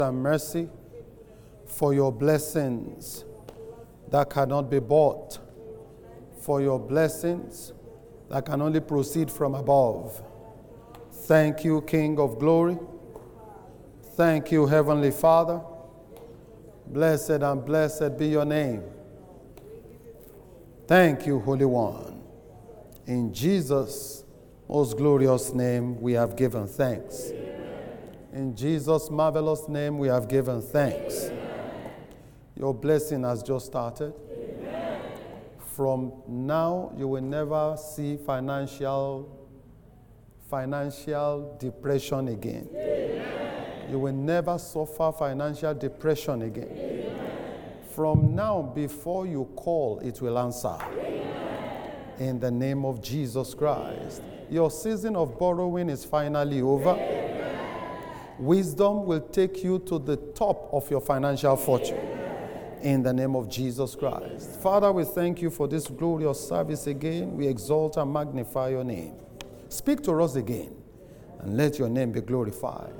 and mercy, for your blessings that cannot be bought, for your blessings that can only proceed from above. Thank you, King of glory. Thank you, Heavenly Father. Blessed and blessed be your name. Thank you, Holy One. In Jesus' most glorious name, we have given thanks. In Jesus' marvelous name, we have given thanks. Your blessing has just started. From now, you will never see financial depression again. You will never suffer financial depression again. From now, before you call, it will answer. In the name of Jesus Christ. Your season of borrowing is finally over. Wisdom will take you to the top of your financial fortune. In the name of Jesus Christ. Father, we thank you for this glorious service again. We exalt and magnify your name. Speak to us again, and let your name be glorified.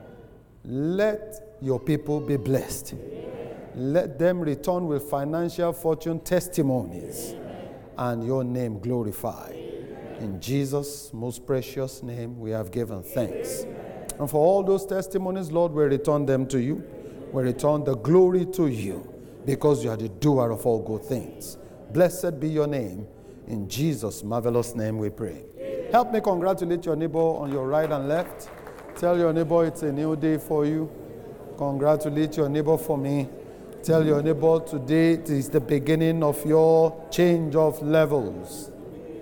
Let your people be blessed. Let them return with financial fortune testimonies, and your name glorified. In Jesus' most precious name, we have given thanks. And for all those testimonies, Lord, we return them to you. We return the glory to you, because you are the doer of all good things. Blessed be your name. In Jesus' marvelous name we pray. Help me congratulate your neighbor on your right and left. Tell your neighbor it's a new day for you. Congratulate your neighbor for me. Tell your neighbor today it is the beginning of your change of levels.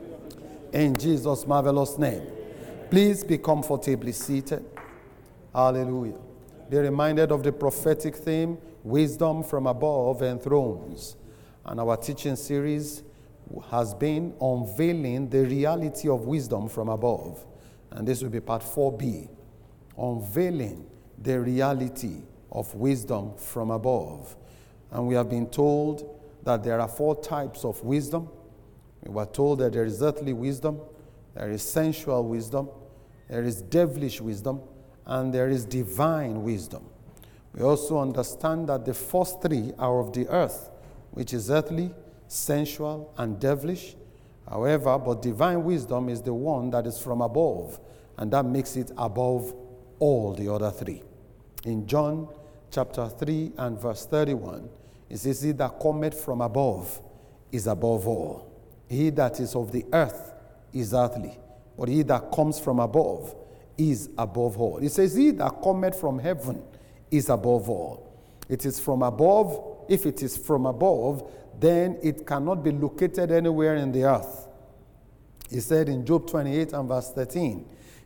In Jesus' marvelous name. Please be comfortably seated. Hallelujah. Be reminded of the prophetic theme, Wisdom from Above Enthrones. And our teaching series has been unveiling the reality of wisdom from above. And this will be part 4B. Unveiling the reality of wisdom from above. And we have been told that there are 4 types of wisdom. We were told that there is earthly wisdom, there is sensual wisdom, there is devilish wisdom, and there is divine wisdom. We also understand that the first 3 are of the earth, which is earthly, sensual, and devilish. However, but divine wisdom is the one that is from above, and that makes it above all the other 3. In John chapter 3 and verse 31, it says, he that cometh from above is above all. He that is of the earth is earthly, but he that comes from above is above all. It says, he that cometh from heaven is above all. It is from above. If it is from above, then it cannot be located anywhere in the earth. He said in Job 28 and verse 13,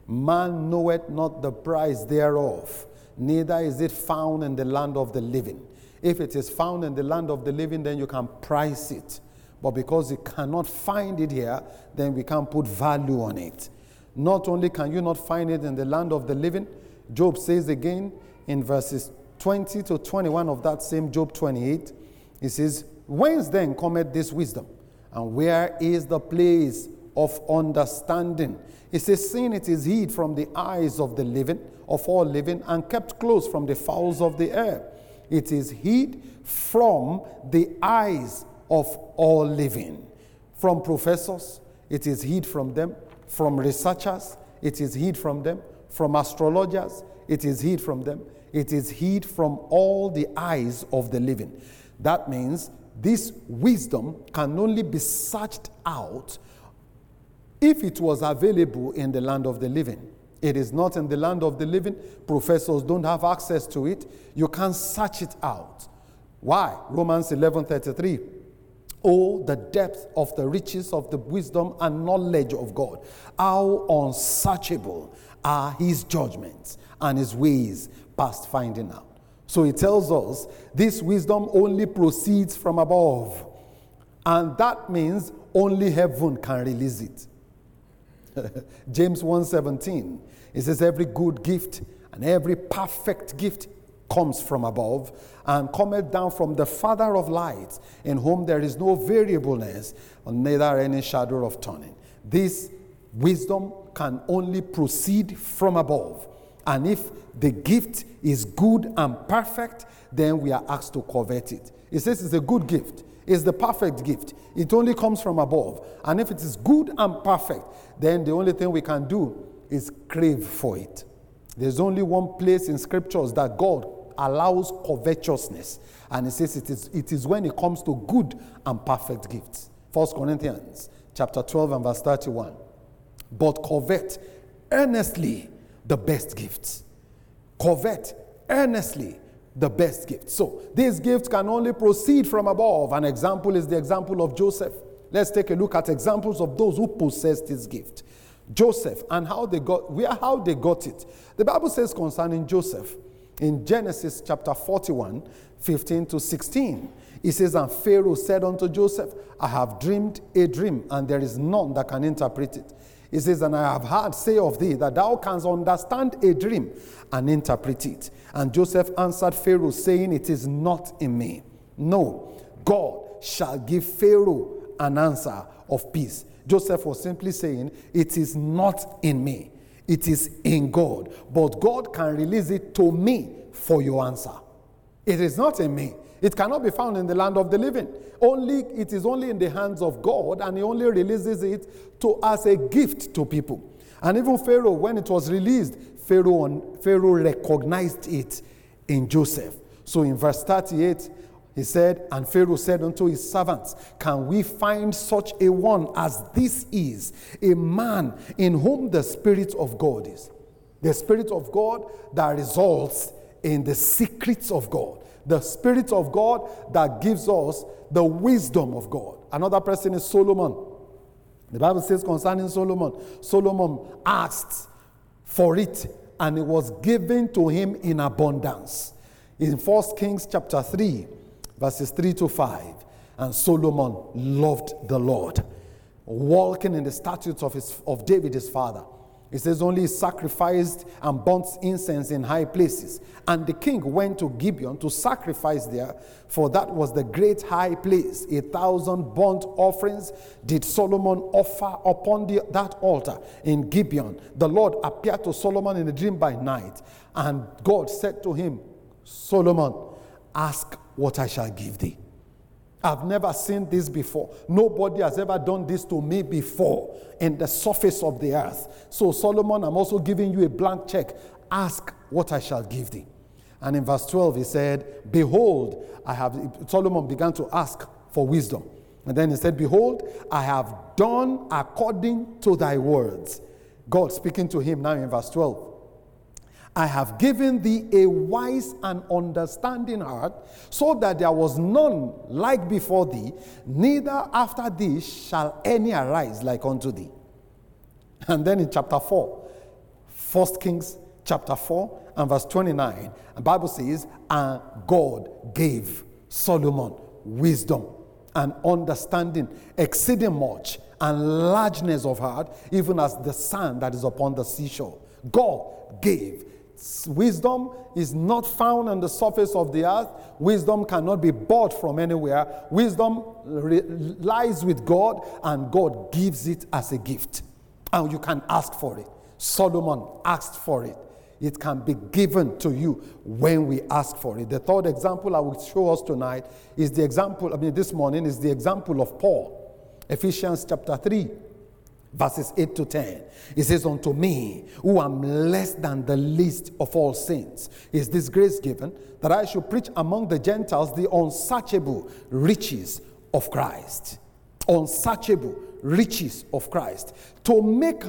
man knoweth not the price thereof, neither is it found in the land of the living. If it is found in the land of the living, then you can price it. But because you cannot find it here, then we can't put value on it. Not only can you not find it in the land of the living, Job says again in verses 20 to 21 of that same Job 28, he says, whence then cometh this wisdom? And where is the place of understanding? He says, seeing it is hid from the eyes of the living, of all living, and kept close from the fowls of the air. It is hid from the eyes of all living. From professors, it is hid from them. From researchers, it is hid from them. From astrologers, it is hid from them. It is hid from all the eyes of the living. That means this wisdom can only be searched out if it was available in the land of the living. It is not in the land of the living. Professors don't have access to it. You can't search it out. Why? Romans 11:33. Oh, the depth of the riches of the wisdom and knowledge of God. How unsearchable are his judgments and his ways past finding out. So he tells us this wisdom only proceeds from above. And that means only heaven can release it. James 1:17. It says every good gift and every perfect gift comes from above and cometh down from the Father of lights, in whom there is no variableness, neither any shadow of turning. This wisdom can only proceed from above. And if the gift is good and perfect, then we are asked to covet it. It says it's a good gift. It's the perfect gift. It only comes from above. And if it is good and perfect, then the only thing we can do is crave for it. There's only one place in scriptures that God allows covetousness. And it says it is when it comes to good and perfect gifts. 1 Corinthians chapter 12 and verse 31. But covet earnestly the best gifts. Covet earnestly the best gifts. So these gifts can only proceed from above. An example is the example of Joseph. Let's take a look at examples of those who possessed this gift. Joseph and how they got it. The Bible says concerning Joseph in Genesis chapter 41, 15 to 16. It says, and Pharaoh said unto Joseph, I have dreamed a dream, and there is none that can interpret it. It says, and I have heard say of thee that thou canst understand a dream and interpret it. And Joseph answered Pharaoh, saying, it is not in me. No, God shall give Pharaoh an answer of peace. Joseph was simply saying, it is not in me. It is in God. But God can release it to me for your answer. It is not in me. It cannot be found in the land of the living. It is only in the hands of God, and he only releases it as a gift to people. And even Pharaoh, when it was released, Pharaoh recognized it in Joseph. So in verse 38, he said, and Pharaoh said unto his servants, can we find such a one as this is, a man in whom the Spirit of God is? The Spirit of God that results in the secrets of God. The Spirit of God that gives us the wisdom of God. Another person is Solomon. The Bible says concerning Solomon asked for it, and it was given to him in abundance. In 1 Kings chapter 3, verses 3 to 5, and Solomon loved the Lord, walking in the statutes of David his father. It says only he sacrificed and burnt incense in high places. And the king went to Gibeon to sacrifice there, for that was the great high place. 1,000 burnt offerings did Solomon offer upon that altar in Gibeon. The Lord appeared to Solomon in a dream by night. And God said to him, Solomon, ask what I shall give thee. I've never seen this before. Nobody has ever done this to me before in the surface of the earth. So Solomon, I'm also giving you a blank check. Ask what I shall give thee. And in verse 12 he said, behold, Solomon began to ask for wisdom. And then he said, behold, I have done according to thy words. God speaking to him now in verse 12. I have given thee a wise and understanding heart, so that there was none like before thee, neither after thee shall any arise like unto thee. And then in chapter 4, 1 Kings chapter 4 and verse 29, the Bible says, and God gave Solomon wisdom and understanding, exceeding much, and largeness of heart, even as the sand that is upon the seashore. God gave. Wisdom is not found on the surface of the earth. Wisdom cannot be bought from anywhere. Wisdom lies with God, and God gives it as a gift. And you can ask for it. Solomon asked for it. It can be given to you when we ask for it. The third example I will show us tonight is this morning is the example of Paul. Ephesians chapter 3. Verses 8 to 10. It says, unto me, who am less than the least of all saints, is this grace given, that I should preach among the Gentiles the unsearchable riches of Christ. Unsearchable riches of Christ. To make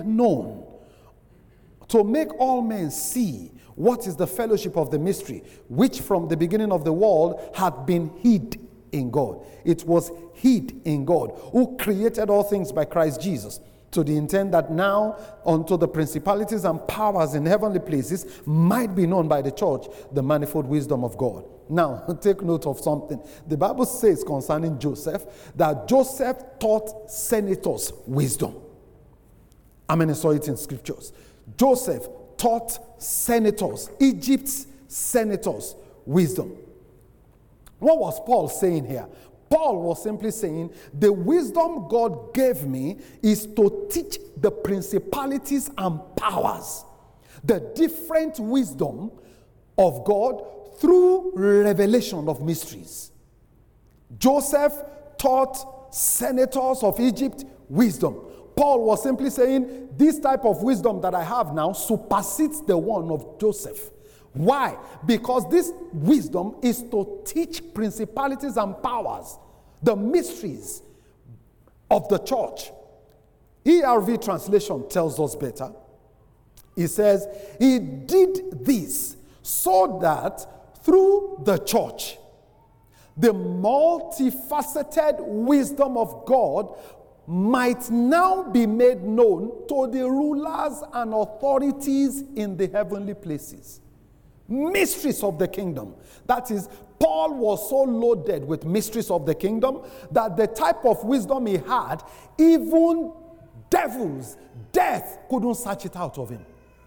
all men see what is the fellowship of the mystery, which from the beginning of the world had been hid in God. It was hid in God, who created all things by Christ Jesus, to the intent that now unto the principalities and powers in heavenly places might be known by the church the manifold wisdom of God. Now, take note of something. The Bible says concerning Joseph that Joseph taught senators wisdom. How many saw it in scriptures? Joseph taught senators, Egypt's senators, wisdom. What was Paul saying here? Paul was simply saying, the wisdom God gave me is to teach the principalities and powers. the different wisdom of God through revelation of mysteries. Joseph taught senators of Egypt wisdom. Paul was simply saying, this type of wisdom that I have now supersedes the one of Joseph. Why? Because this wisdom is to teach principalities and powers, the mysteries of the church. ERV translation tells us better. It says, he did this so that through the church, the multifaceted wisdom of God might now be made known to the rulers and authorities in the heavenly places. Mysteries of the kingdom. That is, Paul was so loaded with mysteries of the kingdom that the type of wisdom he had, even devils, death couldn't search it out of him.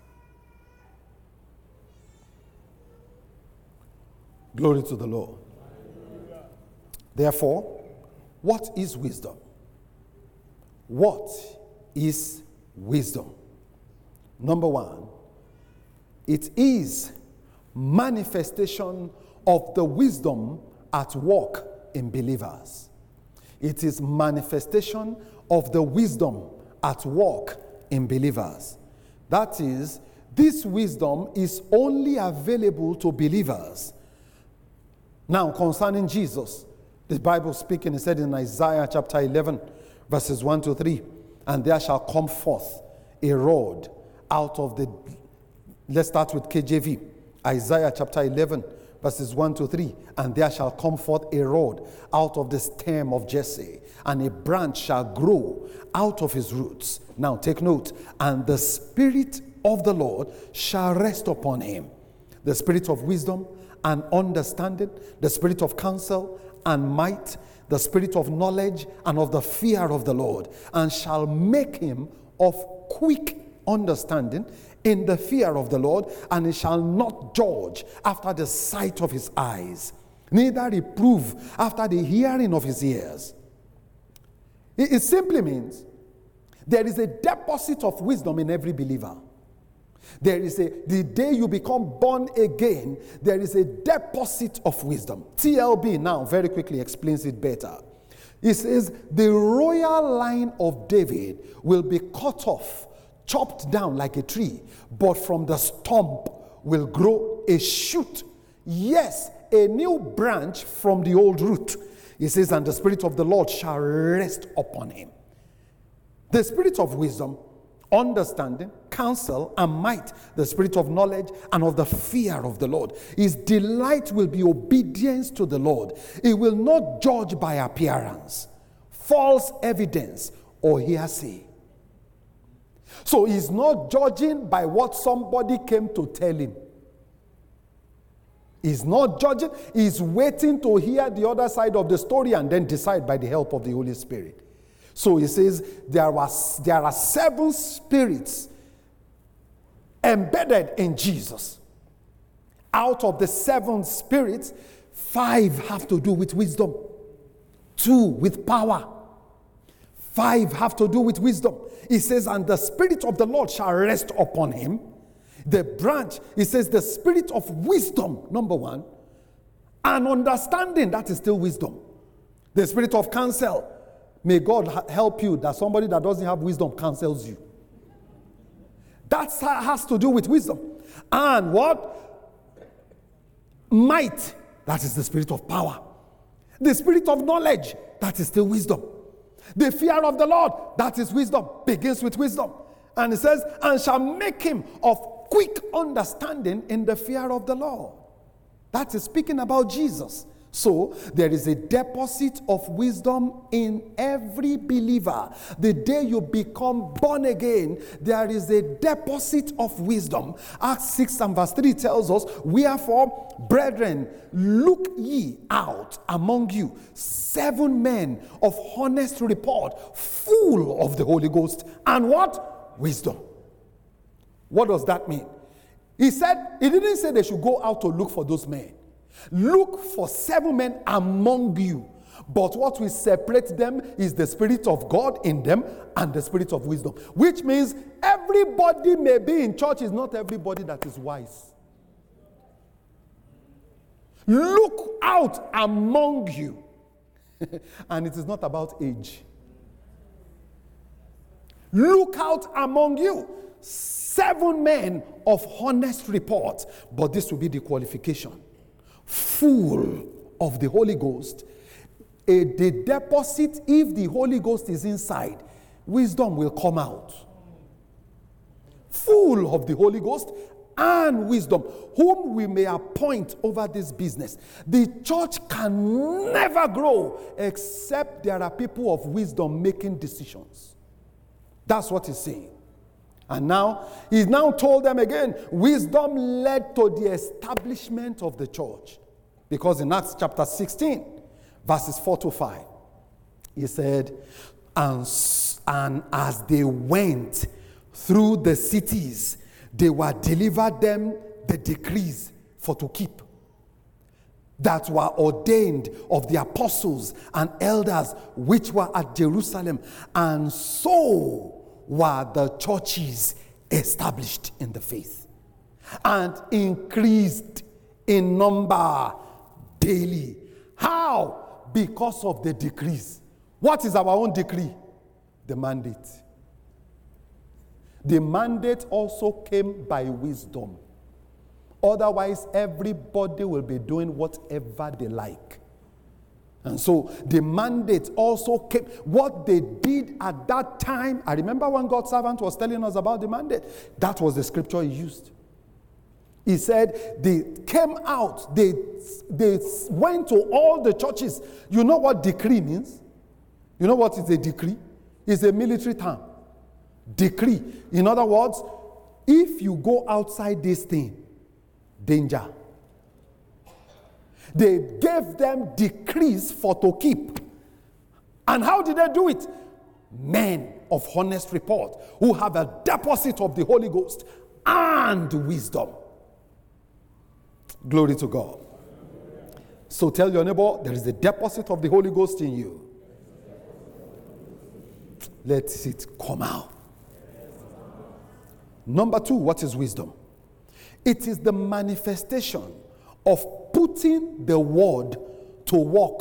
Glory to the Lord. Therefore, what is wisdom? What is wisdom? Number one, it is manifestation of the wisdom at work in believers. It is manifestation of the wisdom at work in believers. That is, this wisdom is only available to believers. Now, concerning Jesus, the Bible speaking, it said in Isaiah chapter 11, verses 1 to 3, and there shall come forth a rod out of the, let's start with KJV, Isaiah chapter 11, verses 1 to 3, and there shall come forth a rod out of the stem of Jesse, and a branch shall grow out of his roots. Now take note, and the Spirit of the Lord shall rest upon him, the Spirit of wisdom and understanding, the Spirit of counsel and might, the Spirit of knowledge and of the fear of the Lord, and shall make him of quick understanding in the fear of the Lord, and he shall not judge after the sight of his eyes, neither reprove after the hearing of his ears. It simply means there is a deposit of wisdom in every believer. The day you become born again, there is a deposit of wisdom. TLB now very quickly explains it better. It says, the royal line of David will be cut off, chopped down like a tree, but from the stump will grow a shoot. Yes, a new branch from the old root. It says, and the Spirit of the Lord shall rest upon him. The Spirit of wisdom, understanding, counsel, and might, the Spirit of knowledge and of the fear of the Lord. His delight will be obedience to the Lord. He will not judge by appearance, false evidence, or hearsay. So he's not judging by what somebody came to tell him. He's not judging. He's waiting to hear the other side of the story and then decide by the help of the Holy Spirit. So he says there are 7 spirits embedded in Jesus. Out of the 7 spirits, 5 have to do with wisdom, 2 with power, 5 have to do with wisdom. He says, and the Spirit of the Lord shall rest upon him. The branch, he says, the Spirit of wisdom, number 1, and understanding, that is still wisdom. The Spirit of counsel. May God help you that somebody that doesn't have wisdom counsels you. That has to do with wisdom. And what? Might. That is the Spirit of power. The Spirit of knowledge. That is still wisdom. The fear of the Lord. That is wisdom. Begins with wisdom. And it says, and shall make him of quick understanding in the fear of the Lord. That is speaking about Jesus. So, there is a deposit of wisdom in every believer. The day you become born again, there is a deposit of wisdom. Acts 6 and verse 3 tells us, wherefore, brethren, look ye out among you 7 men of honest report, full of the Holy Ghost, and what? Wisdom. What does that mean? He didn't say they should go out to look for those men. Look for 7 men among you But what will separate them is the Spirit of God in them and the Spirit of wisdom. Which means everybody may be in church, is not everybody that is wise. Look out among you. And it is not about age. Look out among you. 7 men of honest report. But this will be the qualification. Full of the Holy Ghost. The deposit, if the Holy Ghost is inside, wisdom will come out. Full of the Holy Ghost and wisdom, whom we may appoint over this business. The church can never grow except there are people of wisdom making decisions. That's what he's saying. And now, he's now told them again, wisdom led to the establishment of the church. Because in Acts chapter 16, verses 4-5, he said, and as they went through the cities, they were delivered them the decrees for to keep, that were ordained of the apostles and elders which were at Jerusalem. And so were the churches established in the faith and increased in number daily. How? Because of the decrees. What is our own decree? The mandate. The mandate also came by wisdom. Otherwise, everybody will be doing whatever they like. And so the mandate also came. What they did at that time, I remember when God's servant was telling us about the mandate. That was the scripture he used. He said they came out, they went to all the churches. You know what decree means? You know what is a decree? It's a military term. Decree. In other words, if you go outside this thing, danger. They gave them decrees for to keep. And how did they do it? Men of honest report who have a deposit of the Holy Ghost and wisdom. Glory to God. So tell your neighbor, there is a deposit of the Holy Ghost in you. Let it come out. Number 2, what is wisdom? It is the manifestation of putting the word to work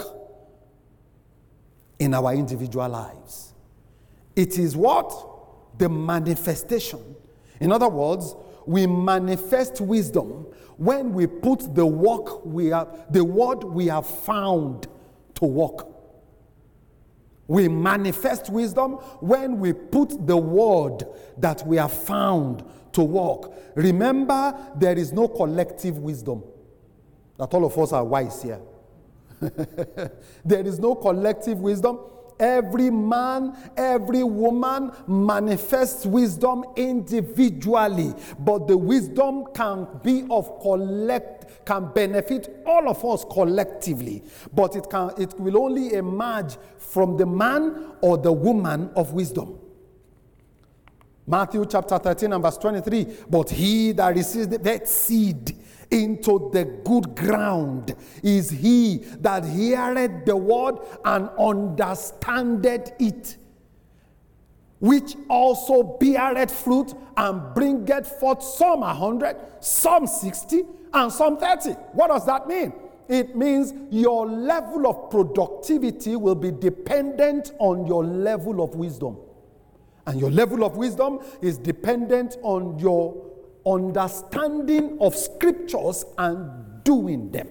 in our individual lives. It is what? The manifestation. In other words, we manifest wisdom when we put the word we have found to work. We manifest wisdom when we put the word that we have found to work. Remember, there is no collective wisdom. That all of us are wise here. There is no collective wisdom. Every man, every woman manifests wisdom individually, but the wisdom can be of can benefit all of us collectively, but it will only emerge from the man or the woman of wisdom. Matthew chapter 13 and verse 23, but he that receives that seed into the good ground is he that heareth the word and understandeth it, which also beareth fruit and bringeth forth some 100, some 60, and some 30. What does that mean? It means your level of productivity will be dependent on your level of wisdom. And your level of wisdom is dependent on your understanding of scriptures and doing them.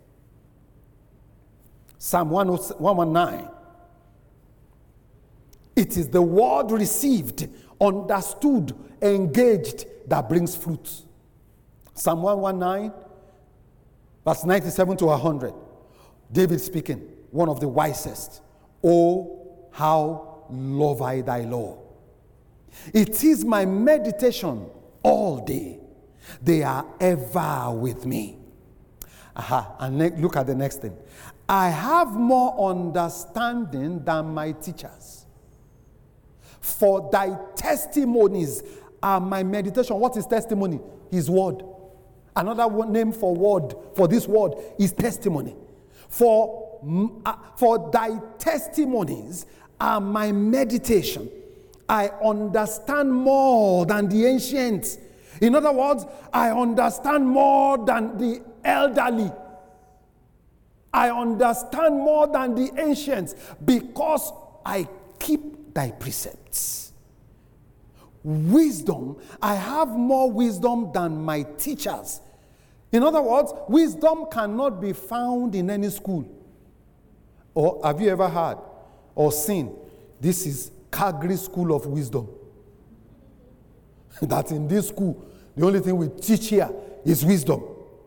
Psalm 119. It is the word received, understood, engaged that brings fruit. Psalm 119, verse 97 to 100. David speaking, one of the wisest. Oh, how love I thy law. It is my meditation all day. They are ever with me. And look at the next thing. I have more understanding than my teachers. For thy testimonies are my meditation. What is testimony? His word. Another name for word, for this word, is testimony. For thy testimonies are my meditation. I understand more than the ancients. In other words, I understand more than the elderly. I understand more than the ancients because I keep thy precepts. Wisdom, I have more wisdom than my teachers. In other words, wisdom cannot be found in any school. Or have you ever heard or seen, this is Calgary School of Wisdom? That in this school, the only thing we teach here is wisdom.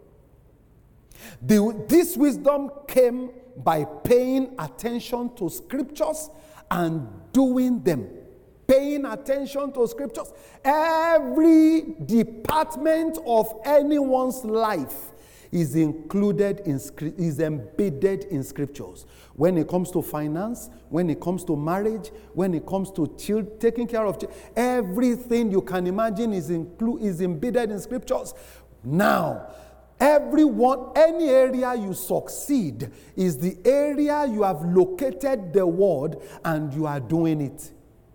This wisdom came by paying attention to scriptures and doing them. Paying attention to scriptures. Every department of anyone's life is included is embedded in scriptures. When it comes to finance, when it comes to marriage, when it comes to taking care of children, everything you can imagine is embedded in scriptures. Now, any area you succeed is the area you have located the word and you are doing it.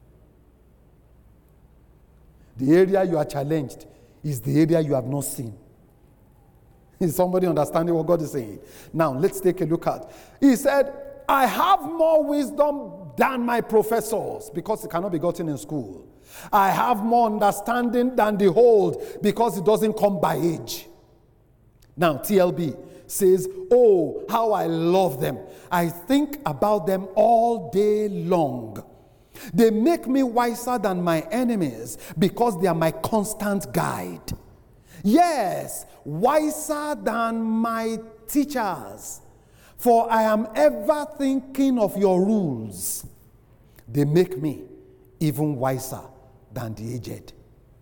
The area you are challenged is the area you have not seen. Is somebody understanding what God is saying? Now, let's take a look at. He said, I have more wisdom than my professors, because it cannot be gotten in school. I have more understanding than the old, because it doesn't come by age. Now, TLB says, oh, how I love them. I think about them all day long. They make me wiser than my enemies because they are my constant guide. Yes, wiser than my teachers, for I am ever thinking of your rules. They make me even wiser than the aged.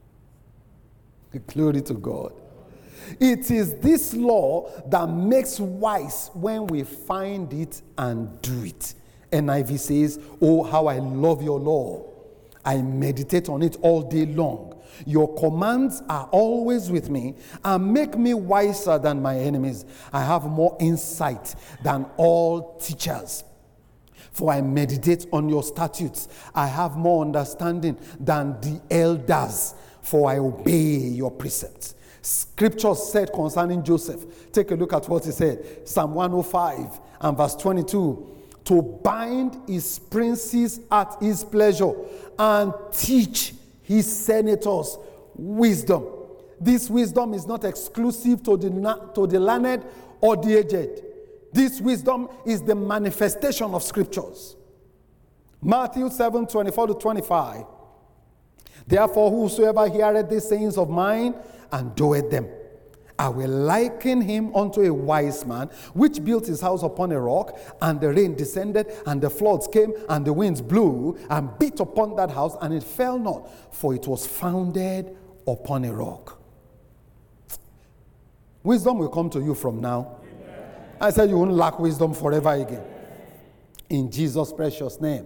Glory to God. It is this law that makes wise when we find it and do it. NIV says, oh, how I love your law. I meditate on it all day long. Your commands are always with me and make me wiser than my enemies. I have more insight than all teachers. For I meditate on your statutes. I have more understanding than the elders, for I obey your precepts. Scripture said concerning Joseph, take a look at what he said. Psalm 105 and verse 22. To bind his princes at his pleasure and teach his senators wisdom. This wisdom is not exclusive to the learned or the aged. This wisdom is the manifestation of scriptures. Matthew 7:24-25. Therefore, whosoever heareth these sayings of mine and doeth them, I will liken him unto a wise man, which built his house upon a rock, and the rain descended, and the floods came, and the winds blew, and beat upon that house, and it fell not, for it was founded upon a rock. Wisdom will come to you from now. Amen. I said you won't lack wisdom forever again. In Jesus' precious name.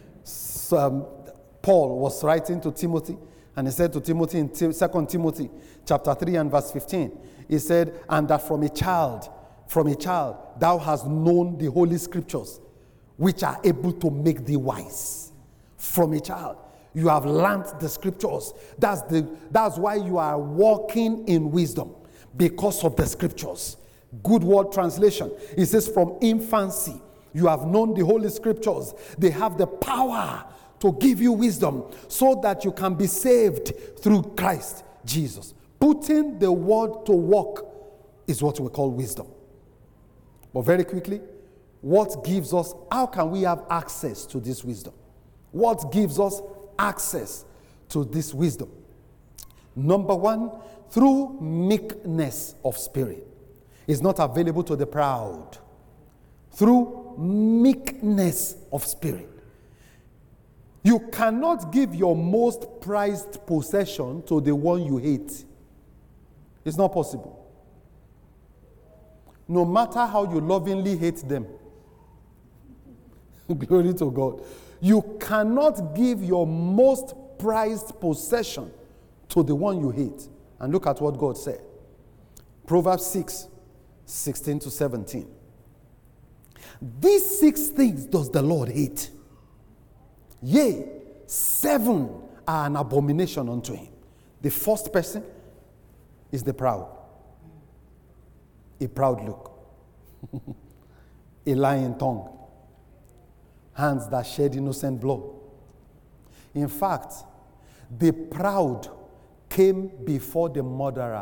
Paul was writing to Timothy, and he said to Timothy in 2 Timothy chapter 3 and verse 15, he said, and that from a child, thou hast known the holy scriptures, which are able to make thee wise. From a child, you have learned the scriptures. That's why you are walking in wisdom, because of the scriptures. Good word translation. It says from infancy, you have known the holy scriptures. They have the power to give you wisdom so that you can be saved through Christ Jesus. Putting the word to work is what we call wisdom. But very quickly, how can we have access to this wisdom? What gives us access to this wisdom? Number one, through meekness of spirit. It's not available to the proud. Through meekness of spirit. You cannot give your most prized possession to the one you hate. It's not possible. No matter how you lovingly hate them. Glory to God. You cannot give your most prized possession to the one you hate. And look at what God said. Proverbs 6:16-17. These 6 things does the Lord hate. Yea, 7 are an abomination unto him. The first person is the proud. A proud look. A lying tongue. Hands that shed innocent blood. In fact, the proud came before the murderer.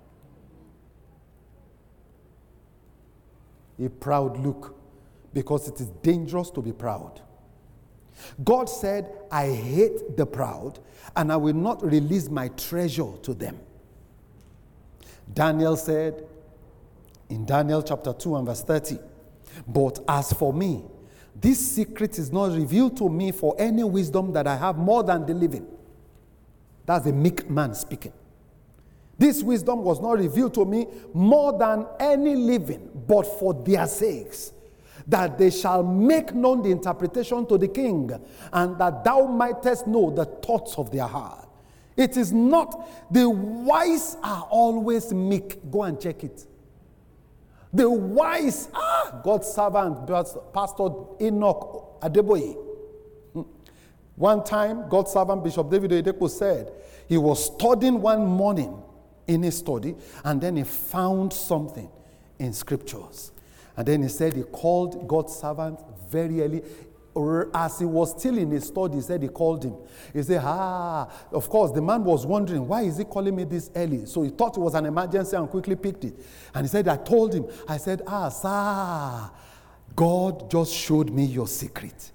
A proud look, because it is dangerous to be proud. God said, I hate the proud, and I will not release my treasure to them. Daniel said, in Daniel chapter 2 and verse 30, but as for me, this secret is not revealed to me for any wisdom that I have more than the living. That's a meek man speaking. This wisdom was not revealed to me more than any living, but for their sakes, that they shall make known the interpretation to the king, and that thou mightest know the thoughts of their heart. It is not, the wise are always meek. Go and check it. The wise, God's servant, Pastor Enoch Adeboye. One time, God's servant Bishop David Oyedepo said, he was studying one morning in his study, and then he found something in scriptures. And then he said he called God's servant very early. Or as he was still in his study, he said he called him. He said, of course, the man was wondering, why is he calling me this early? So he thought it was an emergency and quickly picked it. And he said, I told him, I said, sir, God just showed me your secret.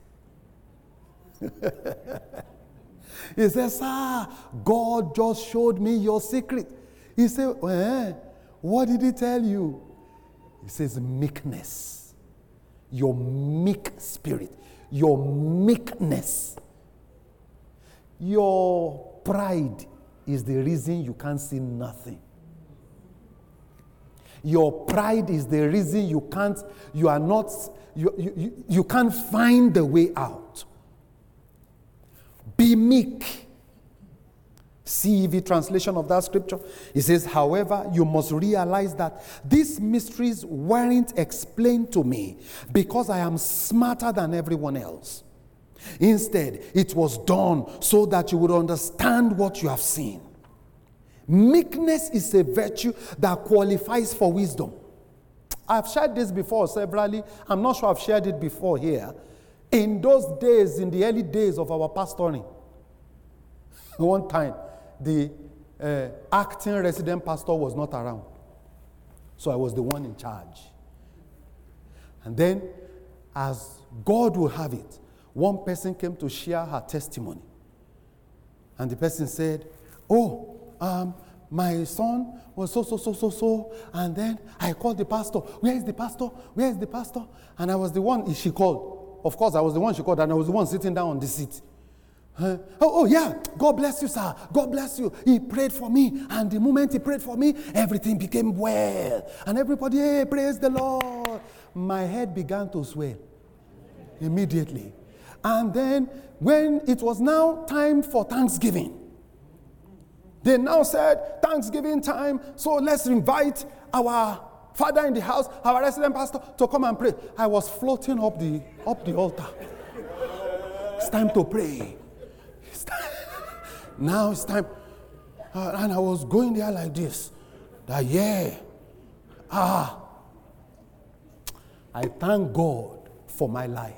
He said, sir, God just showed me your secret. He said, what did he tell you? He says, meekness. Your meek spirit. Your meekness. Your pride is the reason you can't see nothing. Your pride is the reason you can't find the way out. Be meek. CEV translation of that scripture. It says, however, you must realize that these mysteries weren't explained to me because I am smarter than everyone else. Instead, it was done so that you would understand what you have seen. Meekness is a virtue that qualifies for wisdom. I've shared this before severally. I'm not sure I've shared it before here. In those days, in the early days of our pastoring, one time, the acting resident pastor was not around. So I was the one in charge. And then, as God will have it, one person came to share her testimony. And the person said, my son was so. And then I called the pastor. Where is the pastor? Where is the pastor? And I was the one she called. Of course, I was the one she called, and I was the one sitting down on the seat. Yeah, God bless you, sir. God bless you. He prayed for me, and the moment he prayed for me, everything became well. And everybody, hey, praise the Lord. My head began to swell immediately. And then when it was now time for Thanksgiving, they now said, Thanksgiving time, so let's invite our father in the house, our resident pastor, to come and pray. I was floating up the altar. It's time to pray. Now it's time. And I was going there like this. I thank God for my life.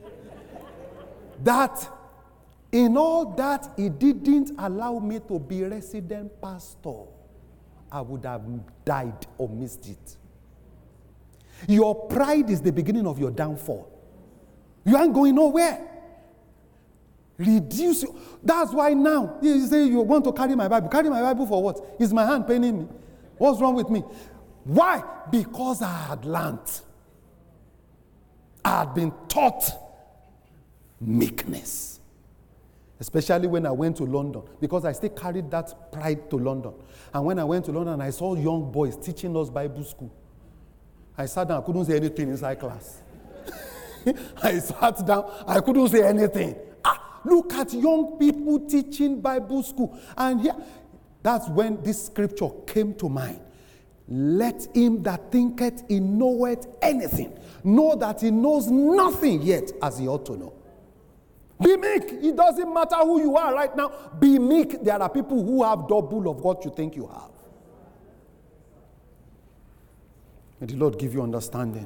That in all that, He didn't allow me to be resident pastor. I would have died or missed it. Your pride is the beginning of your downfall. You aren't going nowhere. Reduce. That's why now you say you want to carry my Bible. Carry my Bible for what? Is my hand paining me? What's wrong with me? Why? Because I had learned. I had been taught meekness. Especially when I went to London. Because I still carried that pride to London. And when I went to London, I saw young boys teaching us Bible school. I sat down, I couldn't say anything inside class. I sat down, I couldn't say anything. Look at young people teaching Bible school. And here, that's when this scripture came to mind. Let him that thinketh he knoweth anything know that he knows nothing yet as he ought to know. Be meek. It doesn't matter who you are right now. Be meek. There are people who have double of what you think you have. May the Lord give you understanding.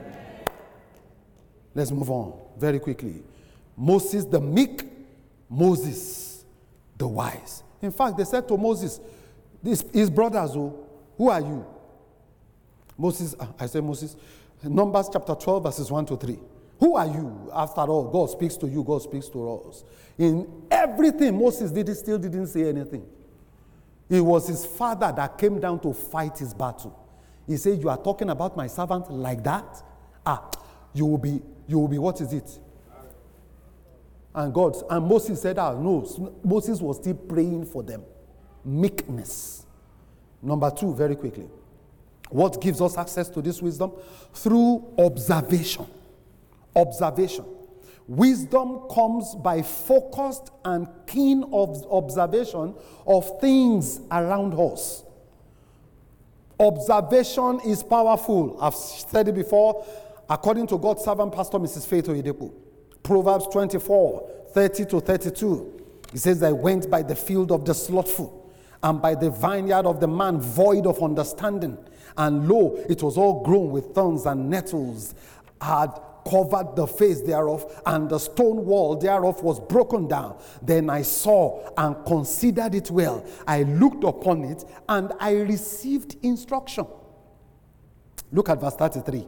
Let's move on very quickly. Moses the meek, Moses the wise. In fact, they said to Moses, his brothers, who are you? Moses, Numbers chapter 12, verses 1 to 3. Who are you? After all, God speaks to you, God speaks to us. In everything Moses did, he still didn't say anything. It was his father that came down to fight his battle. He said, you are talking about my servant like that? You will be, what is it? And Moses said, no, Moses was still praying for them. Meekness. Number 2, very quickly. What gives us access to this wisdom? Through observation. Observation. Wisdom comes by focused and keen observation of things around us. Observation is powerful. I've said it before. According to God's servant, Pastor Mrs. Faith Oyedepo, Proverbs 24, 30 to 32. It says, I went by the field of the slothful, and by the vineyard of the man void of understanding. And lo, it was all grown with thorns, and nettles had covered the face thereof, and the stone wall thereof was broken down. Then I saw and considered it well. I looked upon it, and I received instruction. Look at verse 33.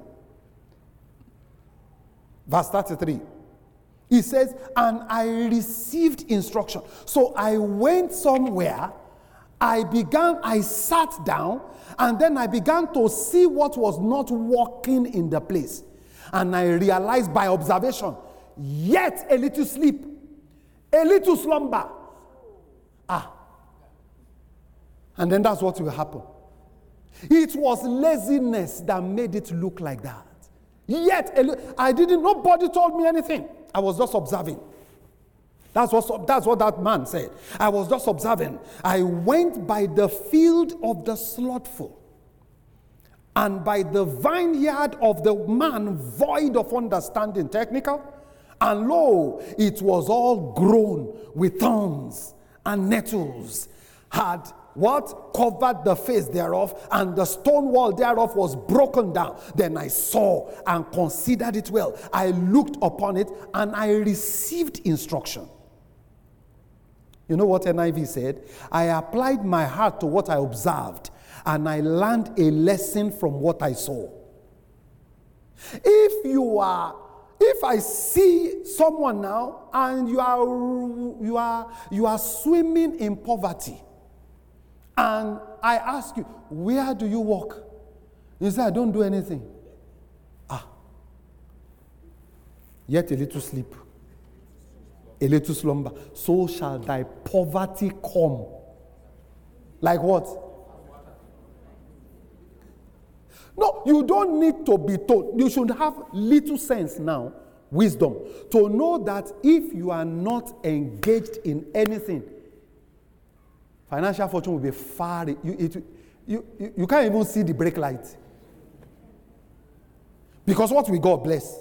Verse 33. He says, and I received instruction. So I went somewhere, I sat down, and then I began to see what was not working in the place. And I realized by observation, yet a little sleep, a little slumber. And then that's what will happen. It was laziness that made it look like that. Yet, nobody told me anything. I was just observing. That's what that man said. I was just observing. I went by the field of the slothful, and by the vineyard of the man void of understanding, technical, and lo, it was all grown with thorns and nettles, had what? Covered the face thereof, and the stone wall thereof was broken down. Then I saw and considered it well. I looked upon it, and I received instruction. You know what NIV said? I applied my heart to what I observed, and I learned a lesson from what I saw. If I see someone now, and you are swimming in poverty, and I ask you, where do you work? You say, I don't do anything. Yet a little sleep, a little slumber, so shall thy poverty come. Like what? No, you don't need to be told. You should have little sense now, wisdom, to know that if you are not engaged in anything, financial fortune will be far. You can't even see the brake light. Because what will God bless?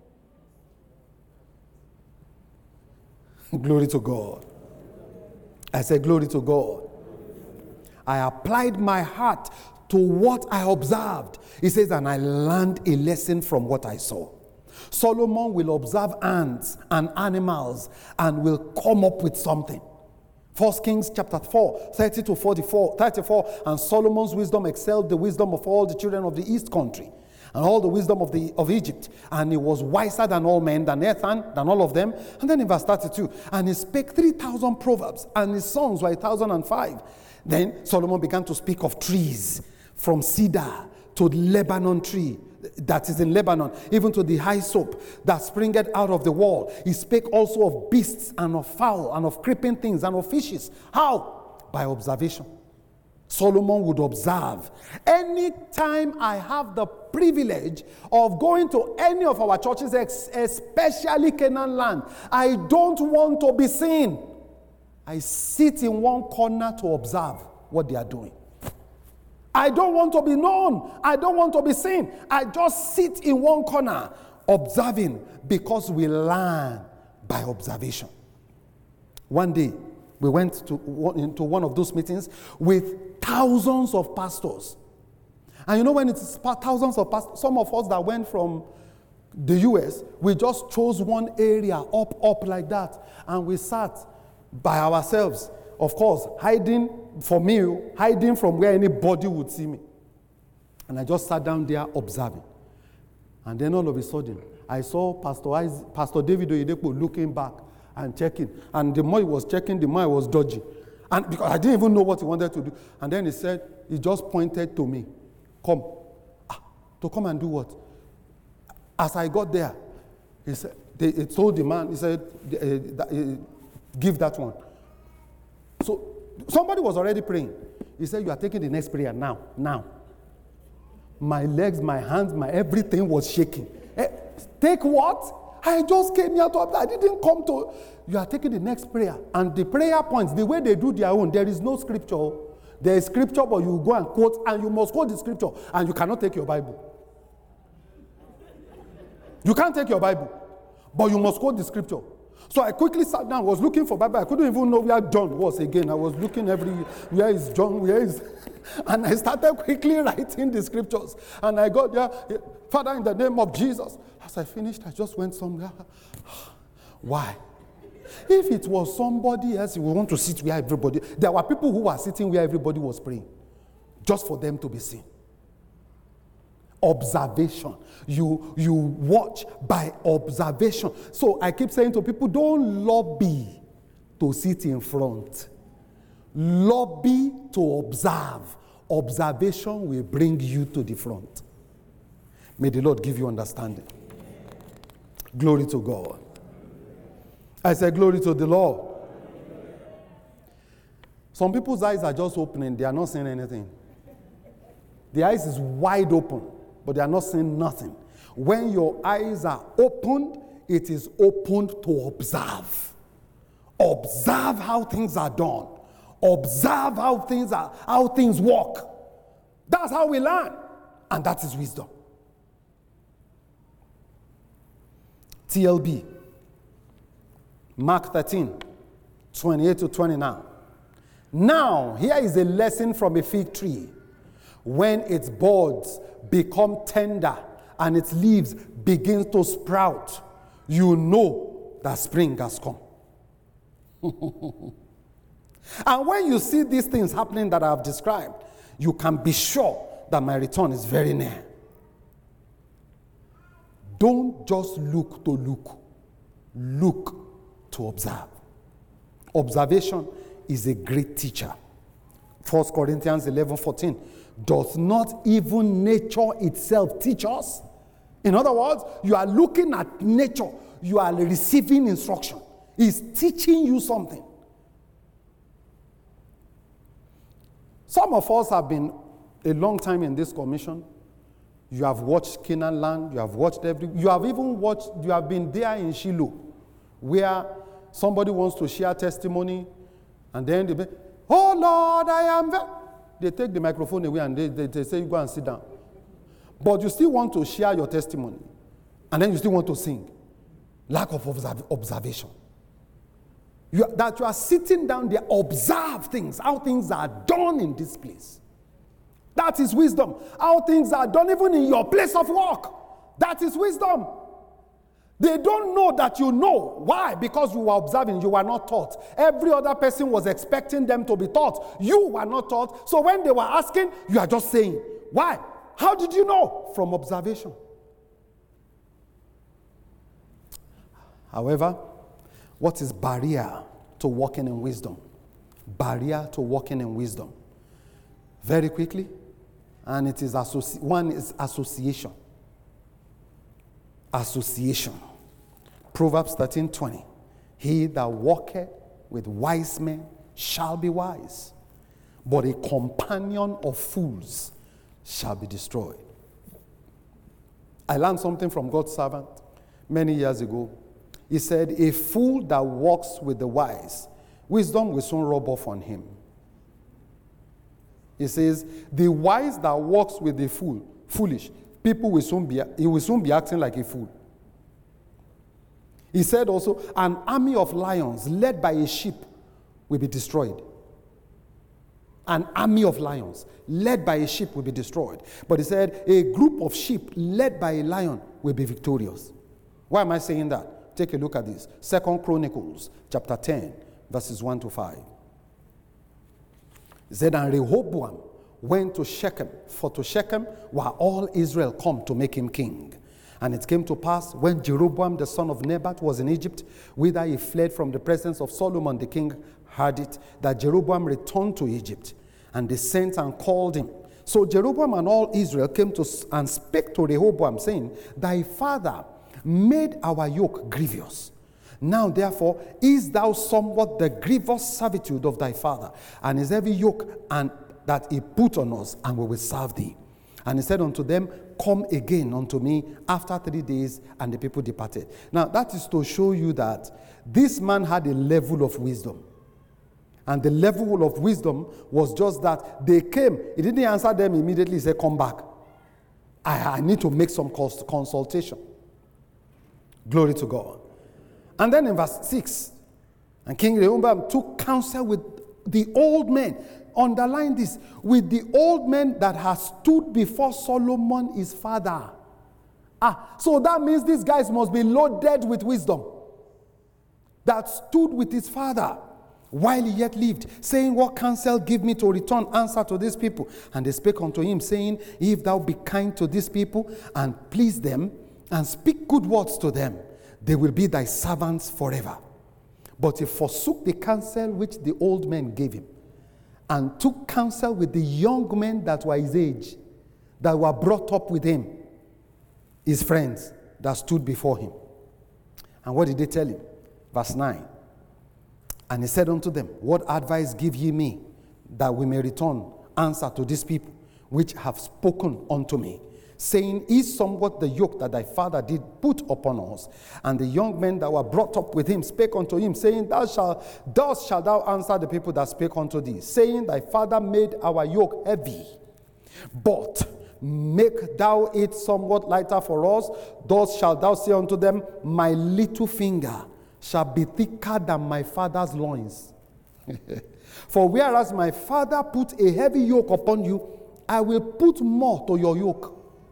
Glory to God. I said, glory to God. I applied my heart to what I observed. He says, and I learned a lesson from what I saw. Solomon will observe ants and animals and will come up with something. 1 Kings chapter 4, 30 to 34, and Solomon's wisdom excelled the wisdom of all the children of the east country, and all the wisdom of Egypt. And he was wiser than all men, than Ethan, than all of them. And then in verse 32, and he spake 3,000 proverbs, and his sons were 1,005. Then Solomon began to speak of trees, from cedar to the Lebanon tree that is in Lebanon, even to the hyssop that springeth out of the wall. He spake also of beasts and of fowl and of creeping things and of fishes. How? By observation. Solomon would observe. Anytime I have the privilege of going to any of our churches, especially Canaan land, I don't want to be seen. I sit in one corner to observe what they are doing. I don't want to be known. I don't want to be seen. I just sit in one corner observing, because we learn by observation. One day, we went into one of those meetings with thousands of pastors. And you know, when it's thousands of pastors, some of us that went from the US, we just chose one area up like that. And we sat by ourselves, of course, hiding from where anybody would see me. And I just sat down there observing. And then all of a sudden, I saw Pastor David Oyedepo looking back and checking. And the more he was checking, the more I was dodging. And because I didn't even know what he wanted to do. And then he just pointed to me. Come. To come and do what? As I got there, he said, he told the man, he said, give that one. So somebody was already praying. He said, you are taking the next prayer now. My legs, my hands, my everything was shaking. Take what? I just came here I didn't come to. You are taking the next prayer. And the prayer points, the way they do their own, there is no scripture. There is scripture, but you go and quote, and you must quote the scripture, and you cannot take your Bible. You can't take your Bible, but you must quote the scripture. So I quickly sat down, was looking for Bible. I couldn't even know where John was again. I was looking everywhere. Where is John? Where is... And I started quickly writing the scriptures. And I got there, Father, in the name of Jesus. As I finished, I just went somewhere. Why? If it was somebody else, we want to sit where everybody... There were people who were sitting where everybody was praying. Just for them to be seen. Observation. You watch by observation. So I keep saying to people, don't lobby to sit in front. Lobby to observe. Observation will bring you to the front. May the Lord give you understanding. Glory to God. I said glory to the Lord. Some people's eyes are just opening. They are not seeing anything. The eyes is wide open, but they are not seeing nothing. When your eyes are opened, it is opened to observe. Observe how things are done. Observe how things work. That's how we learn. And that is wisdom. TLB. Mark 13, 28 to 29. Now, here is a lesson from a fig tree. When its buds become tender and its leaves begin to sprout, you know that spring has come. And when you see these things happening that I have described, you can be sure that my return is very near. Don't just look to look. Look to observe. Observation is a great teacher. 1 Corinthians 11:14. Does not even nature itself teach us? In other words, you are looking at nature. You are receiving instruction. It's teaching you something. Some of us have been a long time in this commission. You have watched Canaan Land. You have watched you have been there in Shiloh, where somebody wants to share testimony, and then they oh Lord, I am there. They take the microphone away and they say, go and sit down. But you still want to share your testimony, and then you still want to sing. Lack of observation. That you are sitting down there, observe things, how things are done in this place. That is wisdom. How things are done even in your place of work. That is wisdom. They don't know that you know. Why? Because you were observing, you were not taught. Every other person was expecting them to be taught. You were not taught. So when they were asking, you are just saying. Why? How did you know? From observation. However, what is barrier to walking in wisdom? Barrier to walking in wisdom. Very quickly, and it is one is association. Association. Proverbs 13:20. He that walketh with wise men shall be wise, but a companion of fools shall be destroyed. I learned something from God's servant many years ago. He said, a fool that walks with the wise, wisdom will soon rub off on him. He says, the wise that walks with the foolish, he will soon be acting like a fool. He said also, an army of lions led by a sheep will be destroyed. An army of lions led by a sheep will be destroyed. But he said, a group of sheep led by a lion will be victorious. Why am I saying that? Take a look at this. 2 Chronicles chapter 10, verses 1 to 5. He said, and Rehoboam went to Shechem, for to Shechem were all Israel come to make him king. And it came to pass, when Jeroboam the son of Nebat was in Egypt, whither he fled from the presence of Solomon the king, heard it, that Jeroboam returned to Egypt. And they sent and called him. So Jeroboam and all Israel came to and spake to Rehoboam, saying, thy father made our yoke grievous. Now therefore is thou somewhat the grievous servitude of thy father, and his heavy yoke and that he put on us, and we will serve thee. And he said unto them, come again unto me after 3 days, and the people departed. Now that is to show you that this man had a level of wisdom. And the level of wisdom was just that they came. He didn't answer them immediately. He said, come back. I need to make some consultation. Glory to God. And then in verse 6, and King Rehoboam took counsel with the old men. Underline this. With the old men that had stood before Solomon his father. So that means these guys must be loaded with wisdom. That stood with his father while he yet lived, saying, what counsel give me to return answer to these people? And they spake unto him, saying, if thou be kind to these people, and please them, and speak good words to them, they will be thy servants forever. But he forsook the counsel which the old men gave him, and took counsel with the young men that were his age, that were brought up with him, his friends that stood before him. And what did they tell him? Verse 9. And he said unto them, what advice give ye me, that we may return answer to these people, which have spoken unto me, saying, is somewhat the yoke that thy father did put upon us? And the young men that were brought up with him spake unto him, saying, thus shalt thou answer the people that spake unto thee, saying, thy father made our yoke heavy, but make thou it somewhat lighter for us. Thus shalt thou say unto them, my little finger shall be thicker than my father's loins. For whereas my father put a heavy yoke upon you, I will put more to your yoke.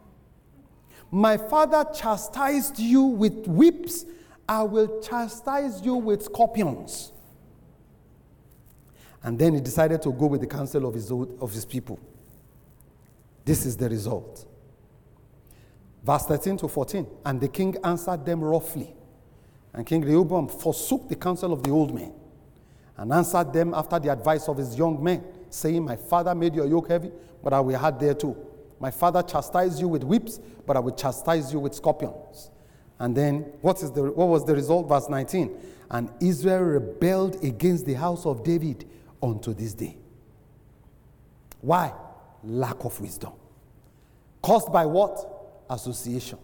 My father chastised you with whips, I will chastise you with scorpions. And then he decided to go with the counsel of his people. This is the result. Verse 13 to 14. And the king answered them roughly. And King Rehoboam forsook the counsel of the old men, and answered them after the advice of his young men, saying, my father made your yoke heavy, but I will add thereto. My father chastised you with whips, but I will chastise you with scorpions. And then, what was the result? Verse 19. And Israel rebelled against the house of David unto this day. Why? Lack of wisdom. Caused by what? Association.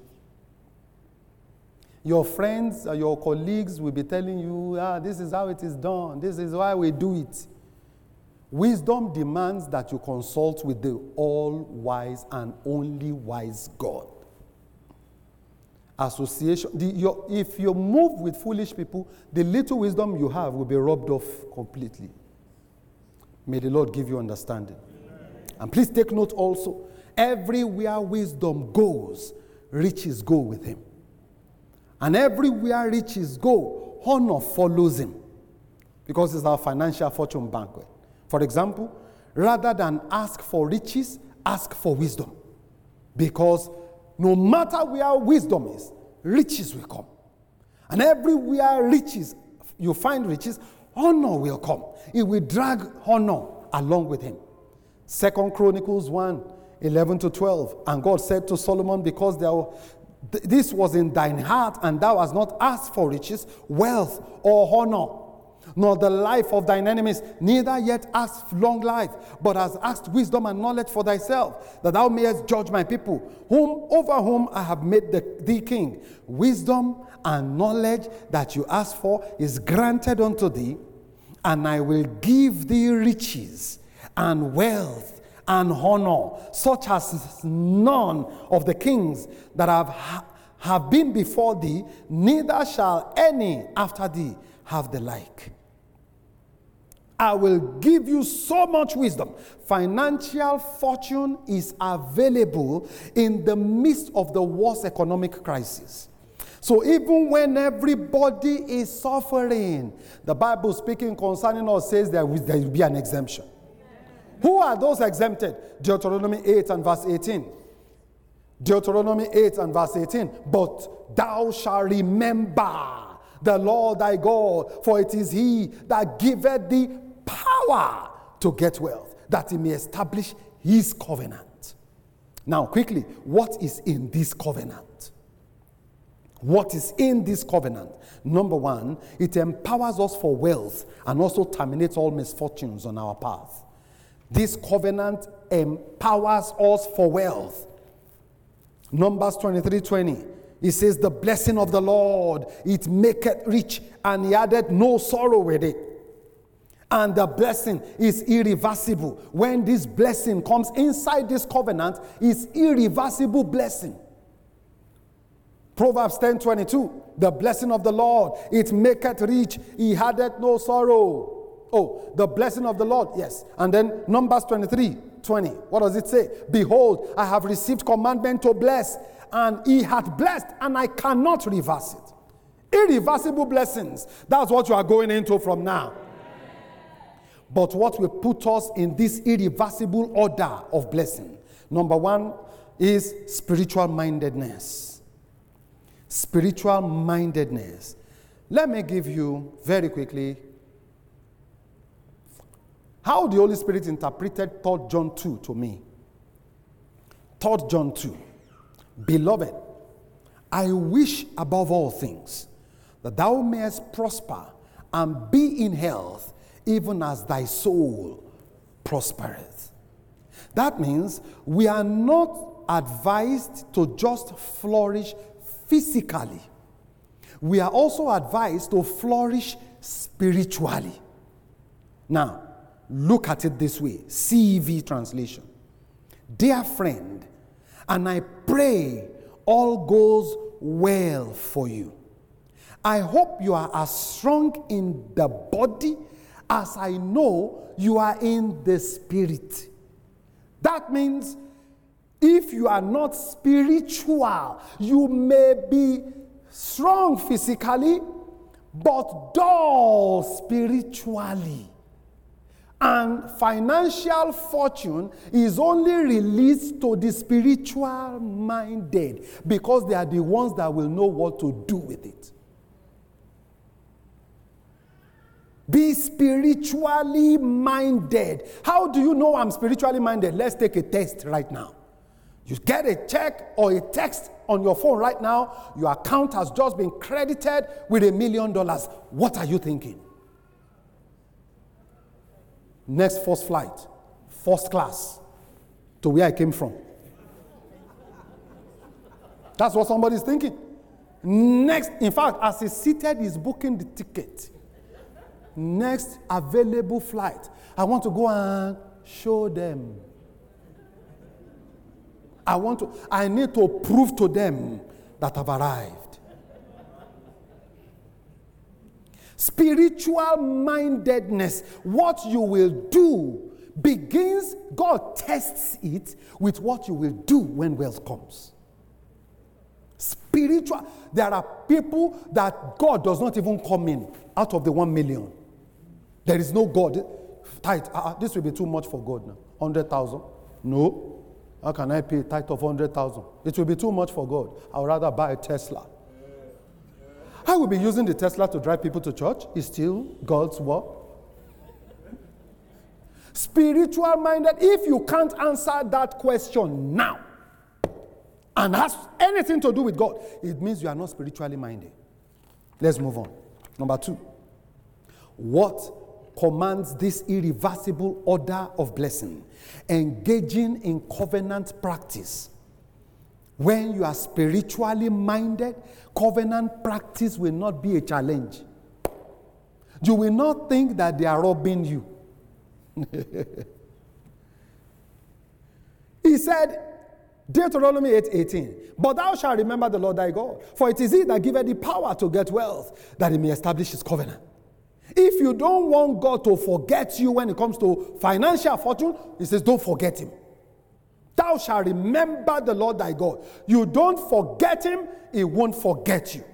Your friends or your colleagues will be telling you, this is how it is done. This is why we do it. Wisdom demands that you consult with the all-wise and only wise God. Association. If you move with foolish people, the little wisdom you have will be robbed off completely. May the Lord give you understanding. And please take note also, everywhere wisdom goes, riches go with him. And everywhere riches go, honor follows him. Because it's our financial fortune banquet. For example, rather than ask for riches, ask for wisdom. Because no matter where wisdom is, riches will come. And everywhere riches, you find riches, honor will come. It will drag honor along with him. 2 Chronicles 1, 11 to 12. And God said to Solomon, because this was in thine heart, and thou hast not asked for riches, wealth, or honor, nor the life of thine enemies, neither yet asked long life, but hast asked wisdom and knowledge for thyself, that thou mayest judge my people, over whom I have made thee king. Wisdom and knowledge that you ask for is granted unto thee, and I will give thee riches and wealth and honor, such as none of the kings that have been before thee, neither shall any after thee have the like. I will give you so much wisdom. Financial fortune is available in the midst of the worst economic crisis. So even when everybody is suffering, the Bible speaking concerning us says there will be an exemption. Who are those exempted? Deuteronomy 8 and verse 18. Deuteronomy 8 and verse 18. But thou shalt remember the Lord thy God, for it is he that giveth thee power to get wealth, that he may establish his covenant. Now, quickly, what is in this covenant? What is in this covenant? Number one, it empowers us for wealth and also terminates all misfortunes on our path. This covenant empowers us for wealth. Numbers 23:20. It says, the blessing of the Lord, it maketh rich, and he added no sorrow with it. And the blessing is irreversible. When this blessing comes inside this covenant, it's irreversible blessing. Proverbs 10:22. The blessing of the Lord, it maketh rich, he addeth no sorrow. Oh, the blessing of the Lord, yes. And then Numbers 23:20. What does it say? Behold, I have received commandment to bless, and he hath blessed, and I cannot reverse it. Irreversible blessings. That's what you are going into from now. But what will put us in this irreversible order of blessing? Number one is spiritual mindedness. Spiritual mindedness. Let me give you very quickly how the Holy Spirit interpreted 3 John 2 to me. 3 John 2. Beloved, I wish above all things that thou mayest prosper and be in health, even as thy soul prospereth. That means we are not advised to just flourish physically. We are also advised to flourish spiritually. Now, look at it this way. CEV translation. Dear friend, and I pray all goes well for you. I hope you are as strong in the body as I know you are in the spirit. That means if you are not spiritual, you may be strong physically, but dull spiritually. And financial fortune is only released to the spiritual minded, because they are the ones that will know what to do with it. Be spiritually minded. How do you know I'm spiritually minded? Let's take a test right now. You get a check or a text on your phone right now. Your account has just been credited with $1 million. What are you thinking? Next first flight, first class to where I came from. That's what somebody's thinking. Next, in fact, as he's seated, he's booking the ticket. Next available flight. I want to go and show them. I need to prove to them that I've arrived. Spiritual mindedness, what you will do begins, God tests it with what you will do when wealth comes. Spiritual, there are people that God does not even come in out of the 1 million. There is no God. Tithe, this will be too much for God now. 100,000? No. How can I pay a tithe of 100,000? It will be too much for God. I would rather buy a Tesla. I will be using the Tesla to drive people to church. It's still God's work. Spiritual minded, if you can't answer that question now and has anything to do with God, it means you are not spiritually minded. Let's move on. Number 2. What commands this irreversible order of blessing? Engaging in covenant practice. When you are spiritually minded, covenant practice will not be a challenge. You will not think that they are robbing you. He said, Deuteronomy 8:18, but thou shalt remember the Lord thy God, for it is he that giveth thee power to get wealth, that he may establish his covenant. If you don't want God to forget you when it comes to financial fortune, he says, don't forget him. Thou shalt remember the Lord thy God. You don't forget him, he won't forget you.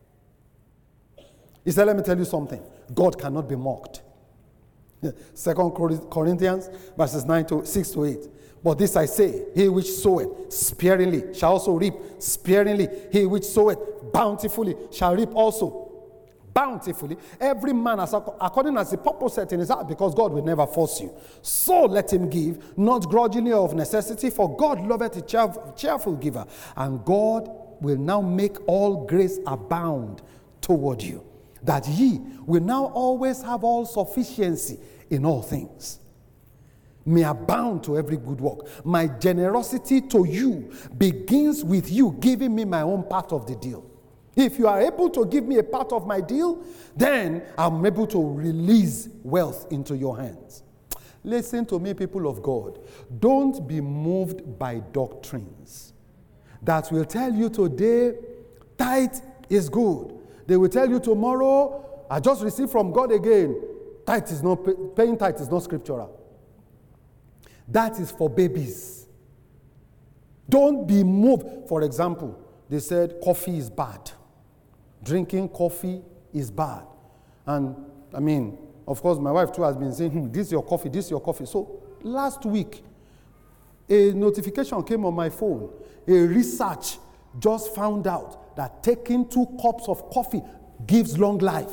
He said, let me tell you something. God cannot be mocked. 2 Corinthians verses 6 to 8. But this I say, he which soweth sparingly shall also reap sparingly. He which soweth bountifully shall reap also bountifully. Every man according as the purpose set in his heart, because God will never force you. So let him give, not grudgingly or of necessity, for God loveth a cheerful giver. And God will now make all grace abound toward you, that ye will now always have all sufficiency in all things, may abound to every good work. My generosity to you begins with you giving me my own part of the deal. If you are able to give me a part of my deal, then I'm able to release wealth into your hands. Listen to me, people of God. Don't be moved by doctrines that will tell you today, tithe is good. They will tell you tomorrow, I just received from God again. Paying tithe is not scriptural. That is for babies. Don't be moved. For example, they said coffee is bad. Drinking coffee is bad. And I mean, of course, my wife too has been saying, this is your coffee, this is your coffee. So last week, a notification came on my phone. A research just found out that taking 2 cups of coffee gives long life.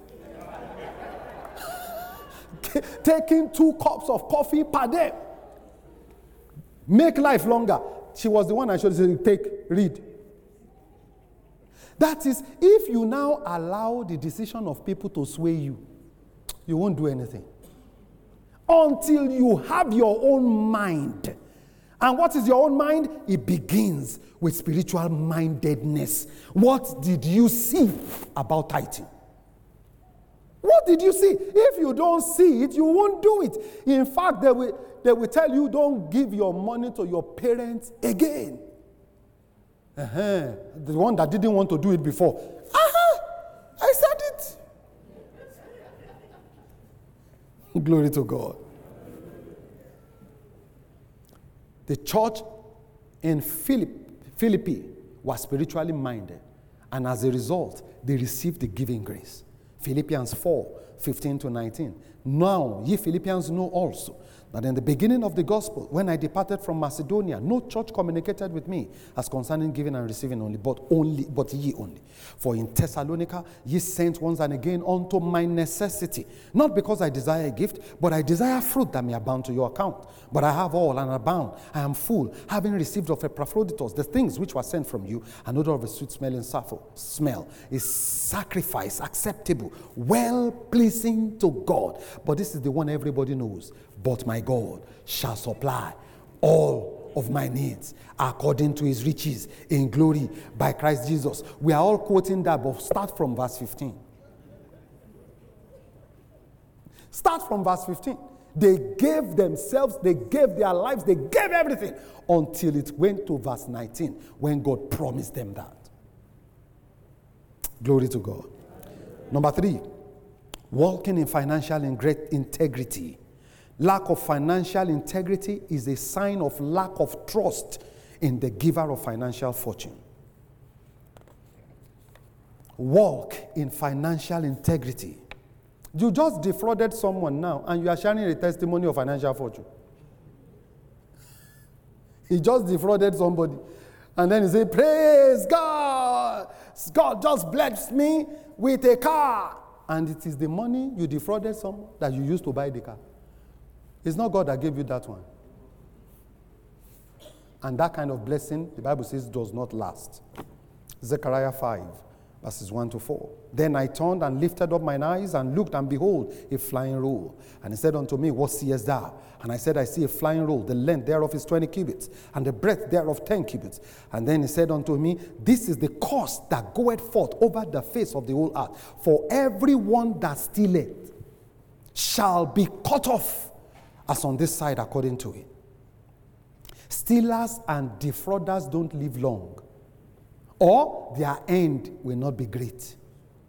Taking 2 cups of coffee per day make life longer. She was the one I should say, read. That is, if you now allow the decision of people to sway you, you won't do anything. Until you have your own mind. And what is your own mind? It begins with spiritual mindedness. What did you see about tithing? What did you see? If you don't see it, you won't do it. In fact, they will tell you, don't give your money to your parents again. The one that didn't want to do it before. I said it. Glory to God. The church in Philippi was spiritually minded. And as a result, they received the giving grace. Philippians 4:15-19. Now, ye Philippians know also that in the beginning of the gospel, when I departed from Macedonia, no church communicated with me as concerning giving and receiving only, but ye only. For in Thessalonica ye sent once and again unto my necessity, not because I desire a gift, but I desire fruit that may abound to your account. But I have all and abound. I am full, having received of Epaphroditus the things which were sent from you, an odor of a sweet smelling smell, a sacrifice acceptable, well pleasing to God. But this is the one everybody knows. But my God shall supply all of my needs according to his riches in glory by Christ Jesus. We are all quoting that, but start from verse 15. Start from verse 15. They gave themselves, they gave their lives, they gave everything until it went to verse 19 when God promised them that. Glory to God. Number 3, walking in financial integrity. Lack of financial integrity is a sign of lack of trust in the giver of financial fortune. Walk in financial integrity. You just defrauded someone now and you are sharing a testimony of financial fortune. He just defrauded somebody and then he said, praise God. God just blessed me with a car. And it is the money you defrauded someone that you used to buy the car. It's not God that gave you that one. And that kind of blessing, the Bible says, does not last. Zechariah 5, verses 1-4. Then I turned and lifted up mine eyes and looked, and behold, a flying roll. And he said unto me, what seest thou? And I said, I see a flying roll. The length thereof is 20 cubits, and the breadth thereof 10 cubits. And then he said unto me, this is the cost that goeth forth over the face of the whole earth. For every one that stealeth shall be cut off, as on this side according to it. Stealers and defrauders don't live long, or their end will not be great.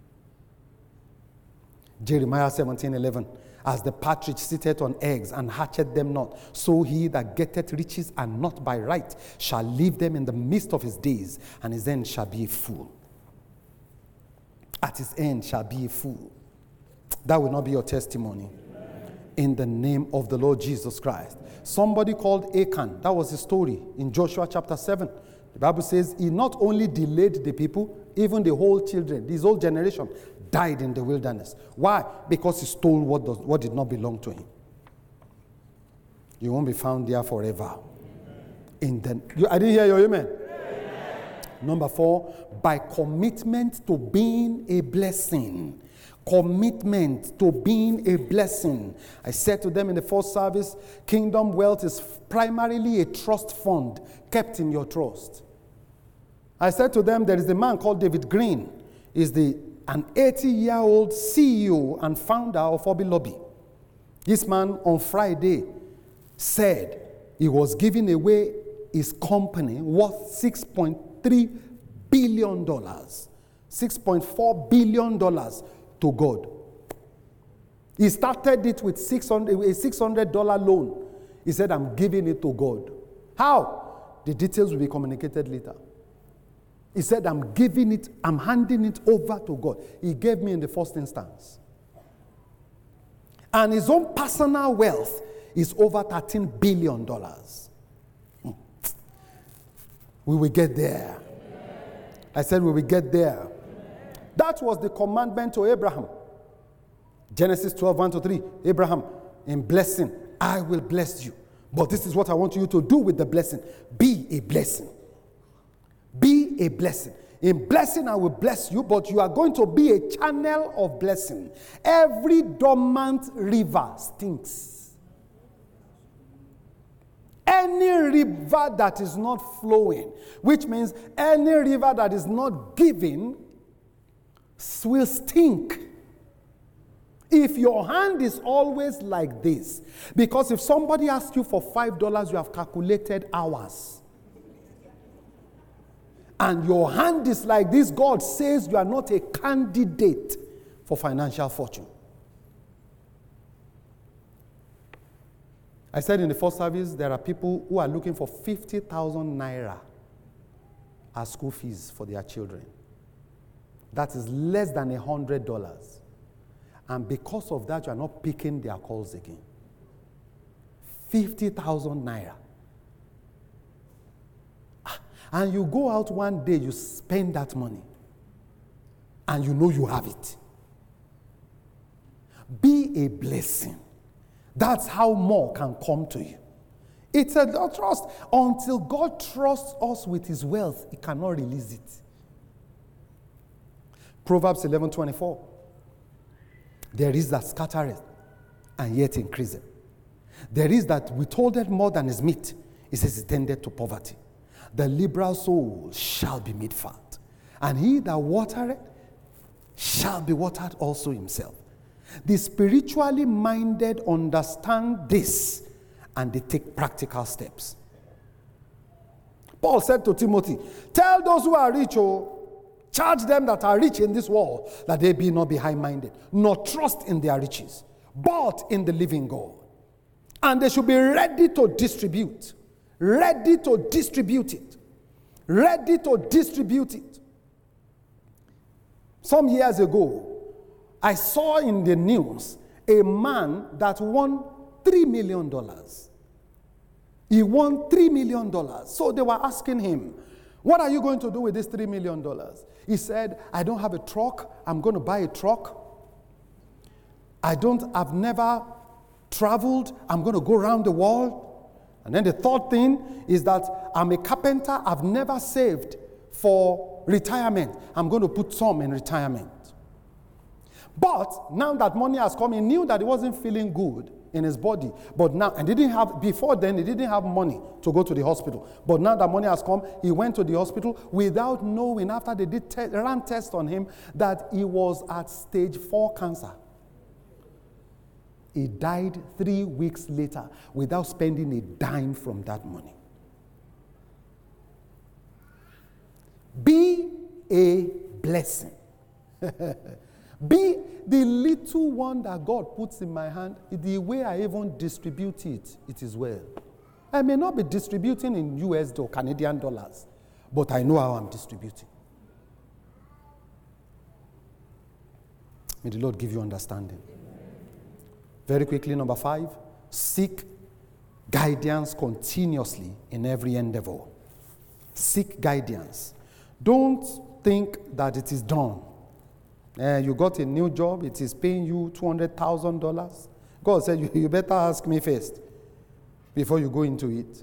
Jeremiah 17:11. As the partridge sitteth on eggs and hatcheth them not, so he that getteth riches and not by right shall leave them in the midst of his days, and his end shall be a fool. At his end shall be a fool. That will not be your testimony. In the name of the Lord Jesus Christ. Somebody called Achan, that was the story in Joshua chapter 7. The Bible says he not only delayed the people, even the whole children, this whole generation, died in the wilderness. Why? Because he stole what did not belong to him. You won't be found there forever. I didn't hear your amen. Number 4, by commitment to being a blessing. Commitment to being a blessing. I said to them in the first service, kingdom wealth is primarily a trust fund kept in your trust. I said to them, there is a man called David Green. He's an 80-year-old CEO and founder of Hobby Lobby. This man on Friday said he was giving away his company worth $6.3 billion, $6.4 billion to God. He started it with a $600 loan. He said, I'm giving it to God. How? The details will be communicated later. He said, I'm handing it over to God. He gave me in the first instance. And his own personal wealth is over $13 billion. We will get there. I said we will get there. That was the commandment to Abraham. Genesis 12:1-3. Abraham, in blessing, I will bless you. But this is what I want you to do with the blessing. Be a blessing. Be a blessing. In blessing, I will bless you, but you are going to be a channel of blessing. Every dormant river stinks. Any river that is not flowing, which means any river that is not giving, will stink. If your hand is always like this, because if somebody asks you for $5, you have calculated hours. And your hand is like this, God says you are not a candidate for financial fortune. I said in the first service, there are people who are looking for 50,000 naira as school fees for their children. That is less than $100. And because of that, you are not picking their calls again. 50,000 naira. And you go out one day, you spend that money. And you know you have it. Be a blessing. That's how more can come to you. It's a trust. Until God trusts us with his wealth, he cannot release it. Proverbs 11:24. There is that scattereth and yet increaseth. There is that withholdeth more than is meet. It says it tended to poverty. The liberal soul shall be made fat, and he that watereth shall be watered also himself. The spiritually minded understand this, and they take practical steps. Paul said to Timothy, tell those who are rich, charge them that are rich in this world, that they be not be high-minded, nor trust in their riches, but in the living God. And they should be ready to distribute. Ready to distribute it. Ready to distribute it. Some years ago, I saw in the news a man that won $3 million. He won $3 million. So they were asking him, what are you going to do with this $3 million? He said, I don't have a truck. I'm going to buy a truck. I've never traveled. I'm going to go around the world. And then the third thing is that I'm a carpenter. I've never saved for retirement. I'm going to put some in retirement. But now that money has come, he knew that he wasn't feeling good in his body. But now, and before then, he didn't have money to go to the hospital. But now that money has come, he went to the hospital without knowing, after they ran tests on him, that he was at stage 4 cancer. He died 3 weeks later without spending a dime from that money. Be a blessing. Be the little one that God puts in my hand. The way I even distribute it, it is well. I may not be distributing in US or Canadian dollars, but I know how I'm distributing. May the Lord give you understanding. Very quickly, number 5, seek guidance continuously in every endeavor. Seek guidance. Don't think that it is done. You got a new job, it is paying you $200,000. God said, you better ask me first before you go into it.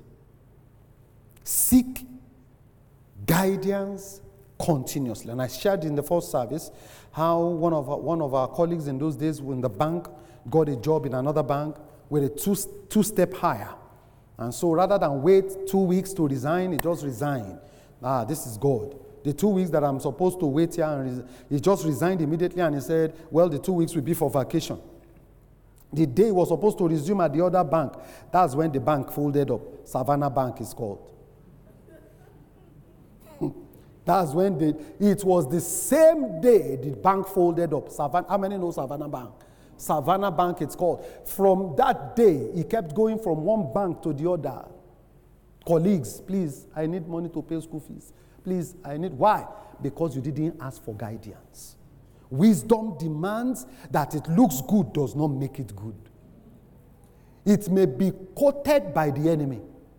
Seek guidance continuously. And I shared in the first service how one of our colleagues in those days in the bank got a job in another bank with a two-step higher. And so rather than wait 2 weeks to resign, he just resigned. This is God. The 2 weeks that I'm supposed to wait here, and he just resigned immediately, and he said, well, the 2 weeks will be for vacation. The day he was supposed to resume at the other bank, that's when the bank folded up. Savannah Bank is called. That's when it was the same day the bank folded up. How many know Savannah Bank? Savannah Bank, it's called. From that day, he kept going from one bank to the other. Colleagues, please, I need money to pay school fees. Please, I need. Why? Because you didn't ask for guidance. Wisdom demands that it looks good does not make it good. It may be courted by the enemy.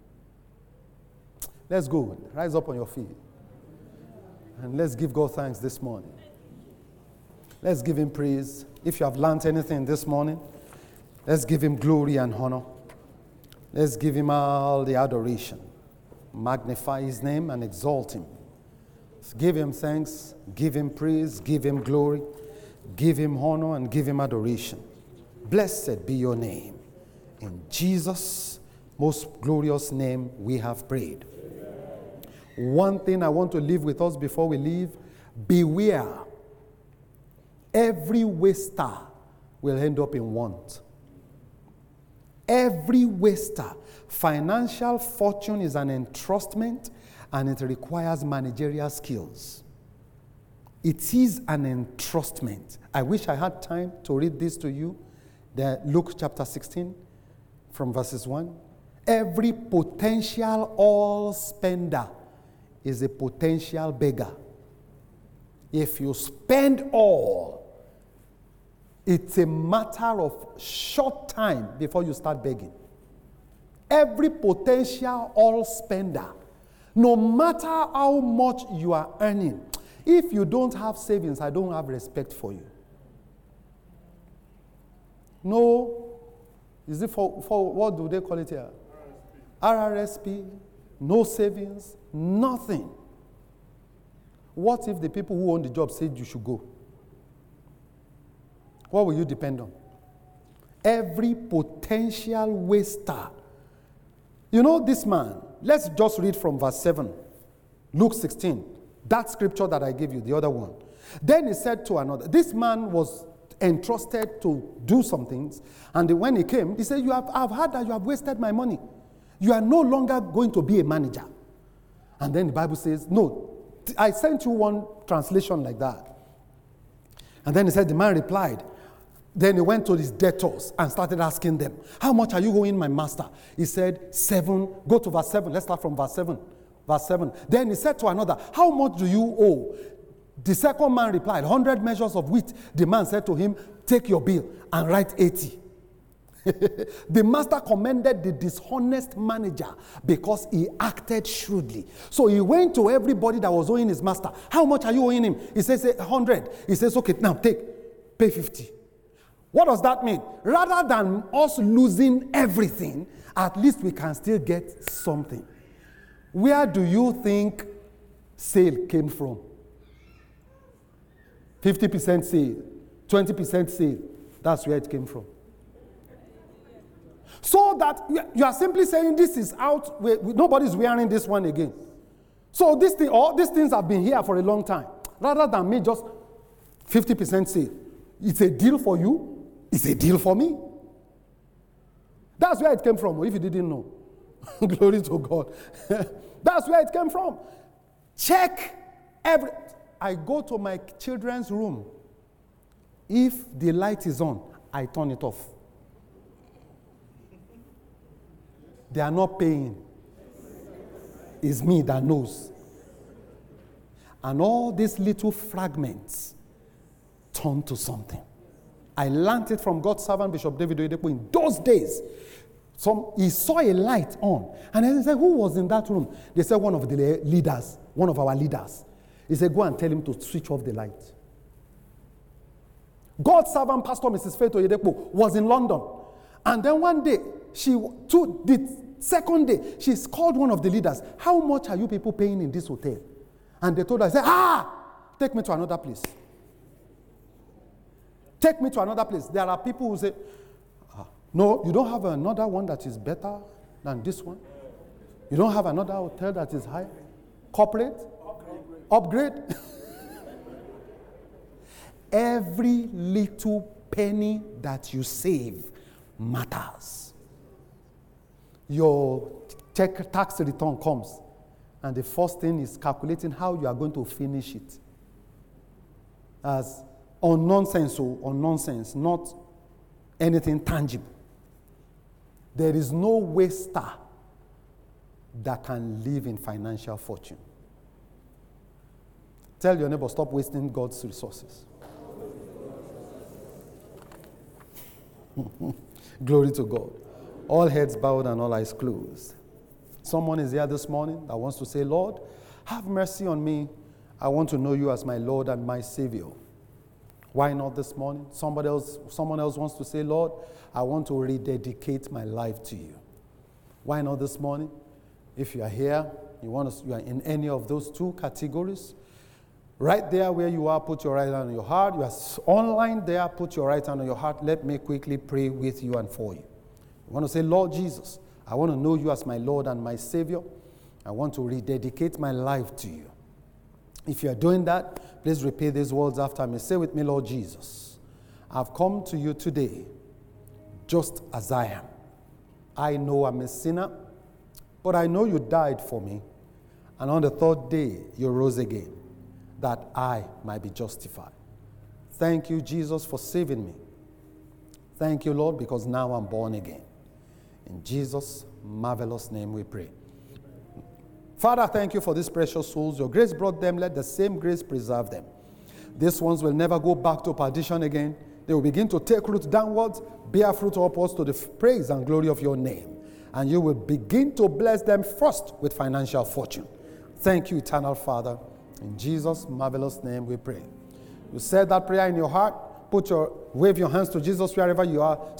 Let's go. Rise up on your feet. And let's give God thanks this morning. Let's give him praise. If you have learned anything this morning, let's give him glory and honor. Let's give him all the adoration. Magnify his name and exalt him. Give him thanks, give him praise, give him glory, give him honor, and give him adoration. Blessed be your name. In Jesus' most glorious name we have prayed. Amen. One thing I want to leave with us before we leave, beware. Every waster will end up in want. Every waster. Financial fortune is an entrustment, and it requires managerial skills. It is an entrustment. I wish I had time to read this to you. Luke chapter 16 from verses 1. Every potential all spender is a potential beggar. If you spend all, it's a matter of short time before you start begging. Every potential all spender, no matter how much you are earning, if you don't have savings, I don't have respect for you. No, is it for what do they call it here? RRSP, no savings, nothing. What if the people who own the job said you should go? What will you depend on? Every potential waster. You know this man, let's just read from verse 7, Luke 16, that scripture that I gave you, the other one. Then he said to another, this man was entrusted to do some things, and when he came, he said, I've heard that you have wasted my money. You are no longer going to be a manager. And then the Bible says, no, I sent you one translation like that. And then he said, the man replied, then he went to his debtors and started asking them, how much are you owing my master? He said, 7. Go to verse 7. Let's start from verse 7. Verse 7. Then he said to another, how much do you owe? The second man replied, 100 measures of wheat. The man said to him, take your bill and write 80. The master commended the dishonest manager because he acted shrewdly. So he went to everybody that was owing his master. How much are you owing him? He says 100. He says, okay, now pay 50. What does that mean? Rather than us losing everything, at least we can still get something. Where do you think sale came from? 50% sale, 20% sale. That's where it came from. So that you are simply saying this is out, nobody's wearing this one again. So all these things have been here for a long time. Rather than me just 50% sale. It's a deal for you. It's a deal for me. That's where it came from, if you didn't know. Glory to God. That's where it came from. Check I go to my children's room. If the light is on, I turn it off. They are not paying. It's me that knows. And all these little fragments turn to something. I learned it from God's servant, Bishop David Oyedepo, in those days. He saw a light on. And then he said, who was in that room? They said, one of the leaders, one of our leaders. He said, go and tell him to switch off the light. God's servant, Pastor Mrs. Faith Oyedepo, was in London. And then one day, the second day, she called one of the leaders. How much are you people paying in this hotel? And they told her, take me to another place. Take me to another place. There are people who say, no, you don't have another one that is better than this one. You don't have another hotel that is high. Corporate? Upgrade? Every little penny that you save matters. Your tax return comes, and the first thing is calculating how you are going to finish it. As on nonsense, not anything tangible. There is no waster that can live in financial fortune. Tell your neighbor, stop wasting God's resources. Glory to God. All heads bowed and all eyes closed. Someone is here this morning that wants to say, Lord, have mercy on me. I want to know you as my Lord and my Savior. Why not this morning? Someone else wants to say, Lord, I want to rededicate my life to you. Why not this morning? If you are here, you are in any of those two categories, right there where you are, put your right hand on your heart. You are online there, put your right hand on your heart. Let me quickly pray with you and for you. You want to say, Lord Jesus, I want to know you as my Lord and my Savior. I want to rededicate my life to you. If you are doing that, please repeat these words after me. Say with me, Lord Jesus, I've come to you today just as I am. I know I'm a sinner, but I know you died for me. And on the third day, you rose again, that I might be justified. Thank you, Jesus, for saving me. Thank you, Lord, because now I'm born again. In Jesus' marvelous name we pray. Father, thank you for these precious souls. Your grace brought them. Let the same grace preserve them. These ones will never go back to perdition again. They will begin to take root downwards, bear fruit upwards to the praise and glory of your name. And you will begin to bless them first with financial fortune. Thank you, eternal Father. In Jesus' marvelous name we pray. You said that prayer in your heart. Wave your hands to Jesus wherever you are.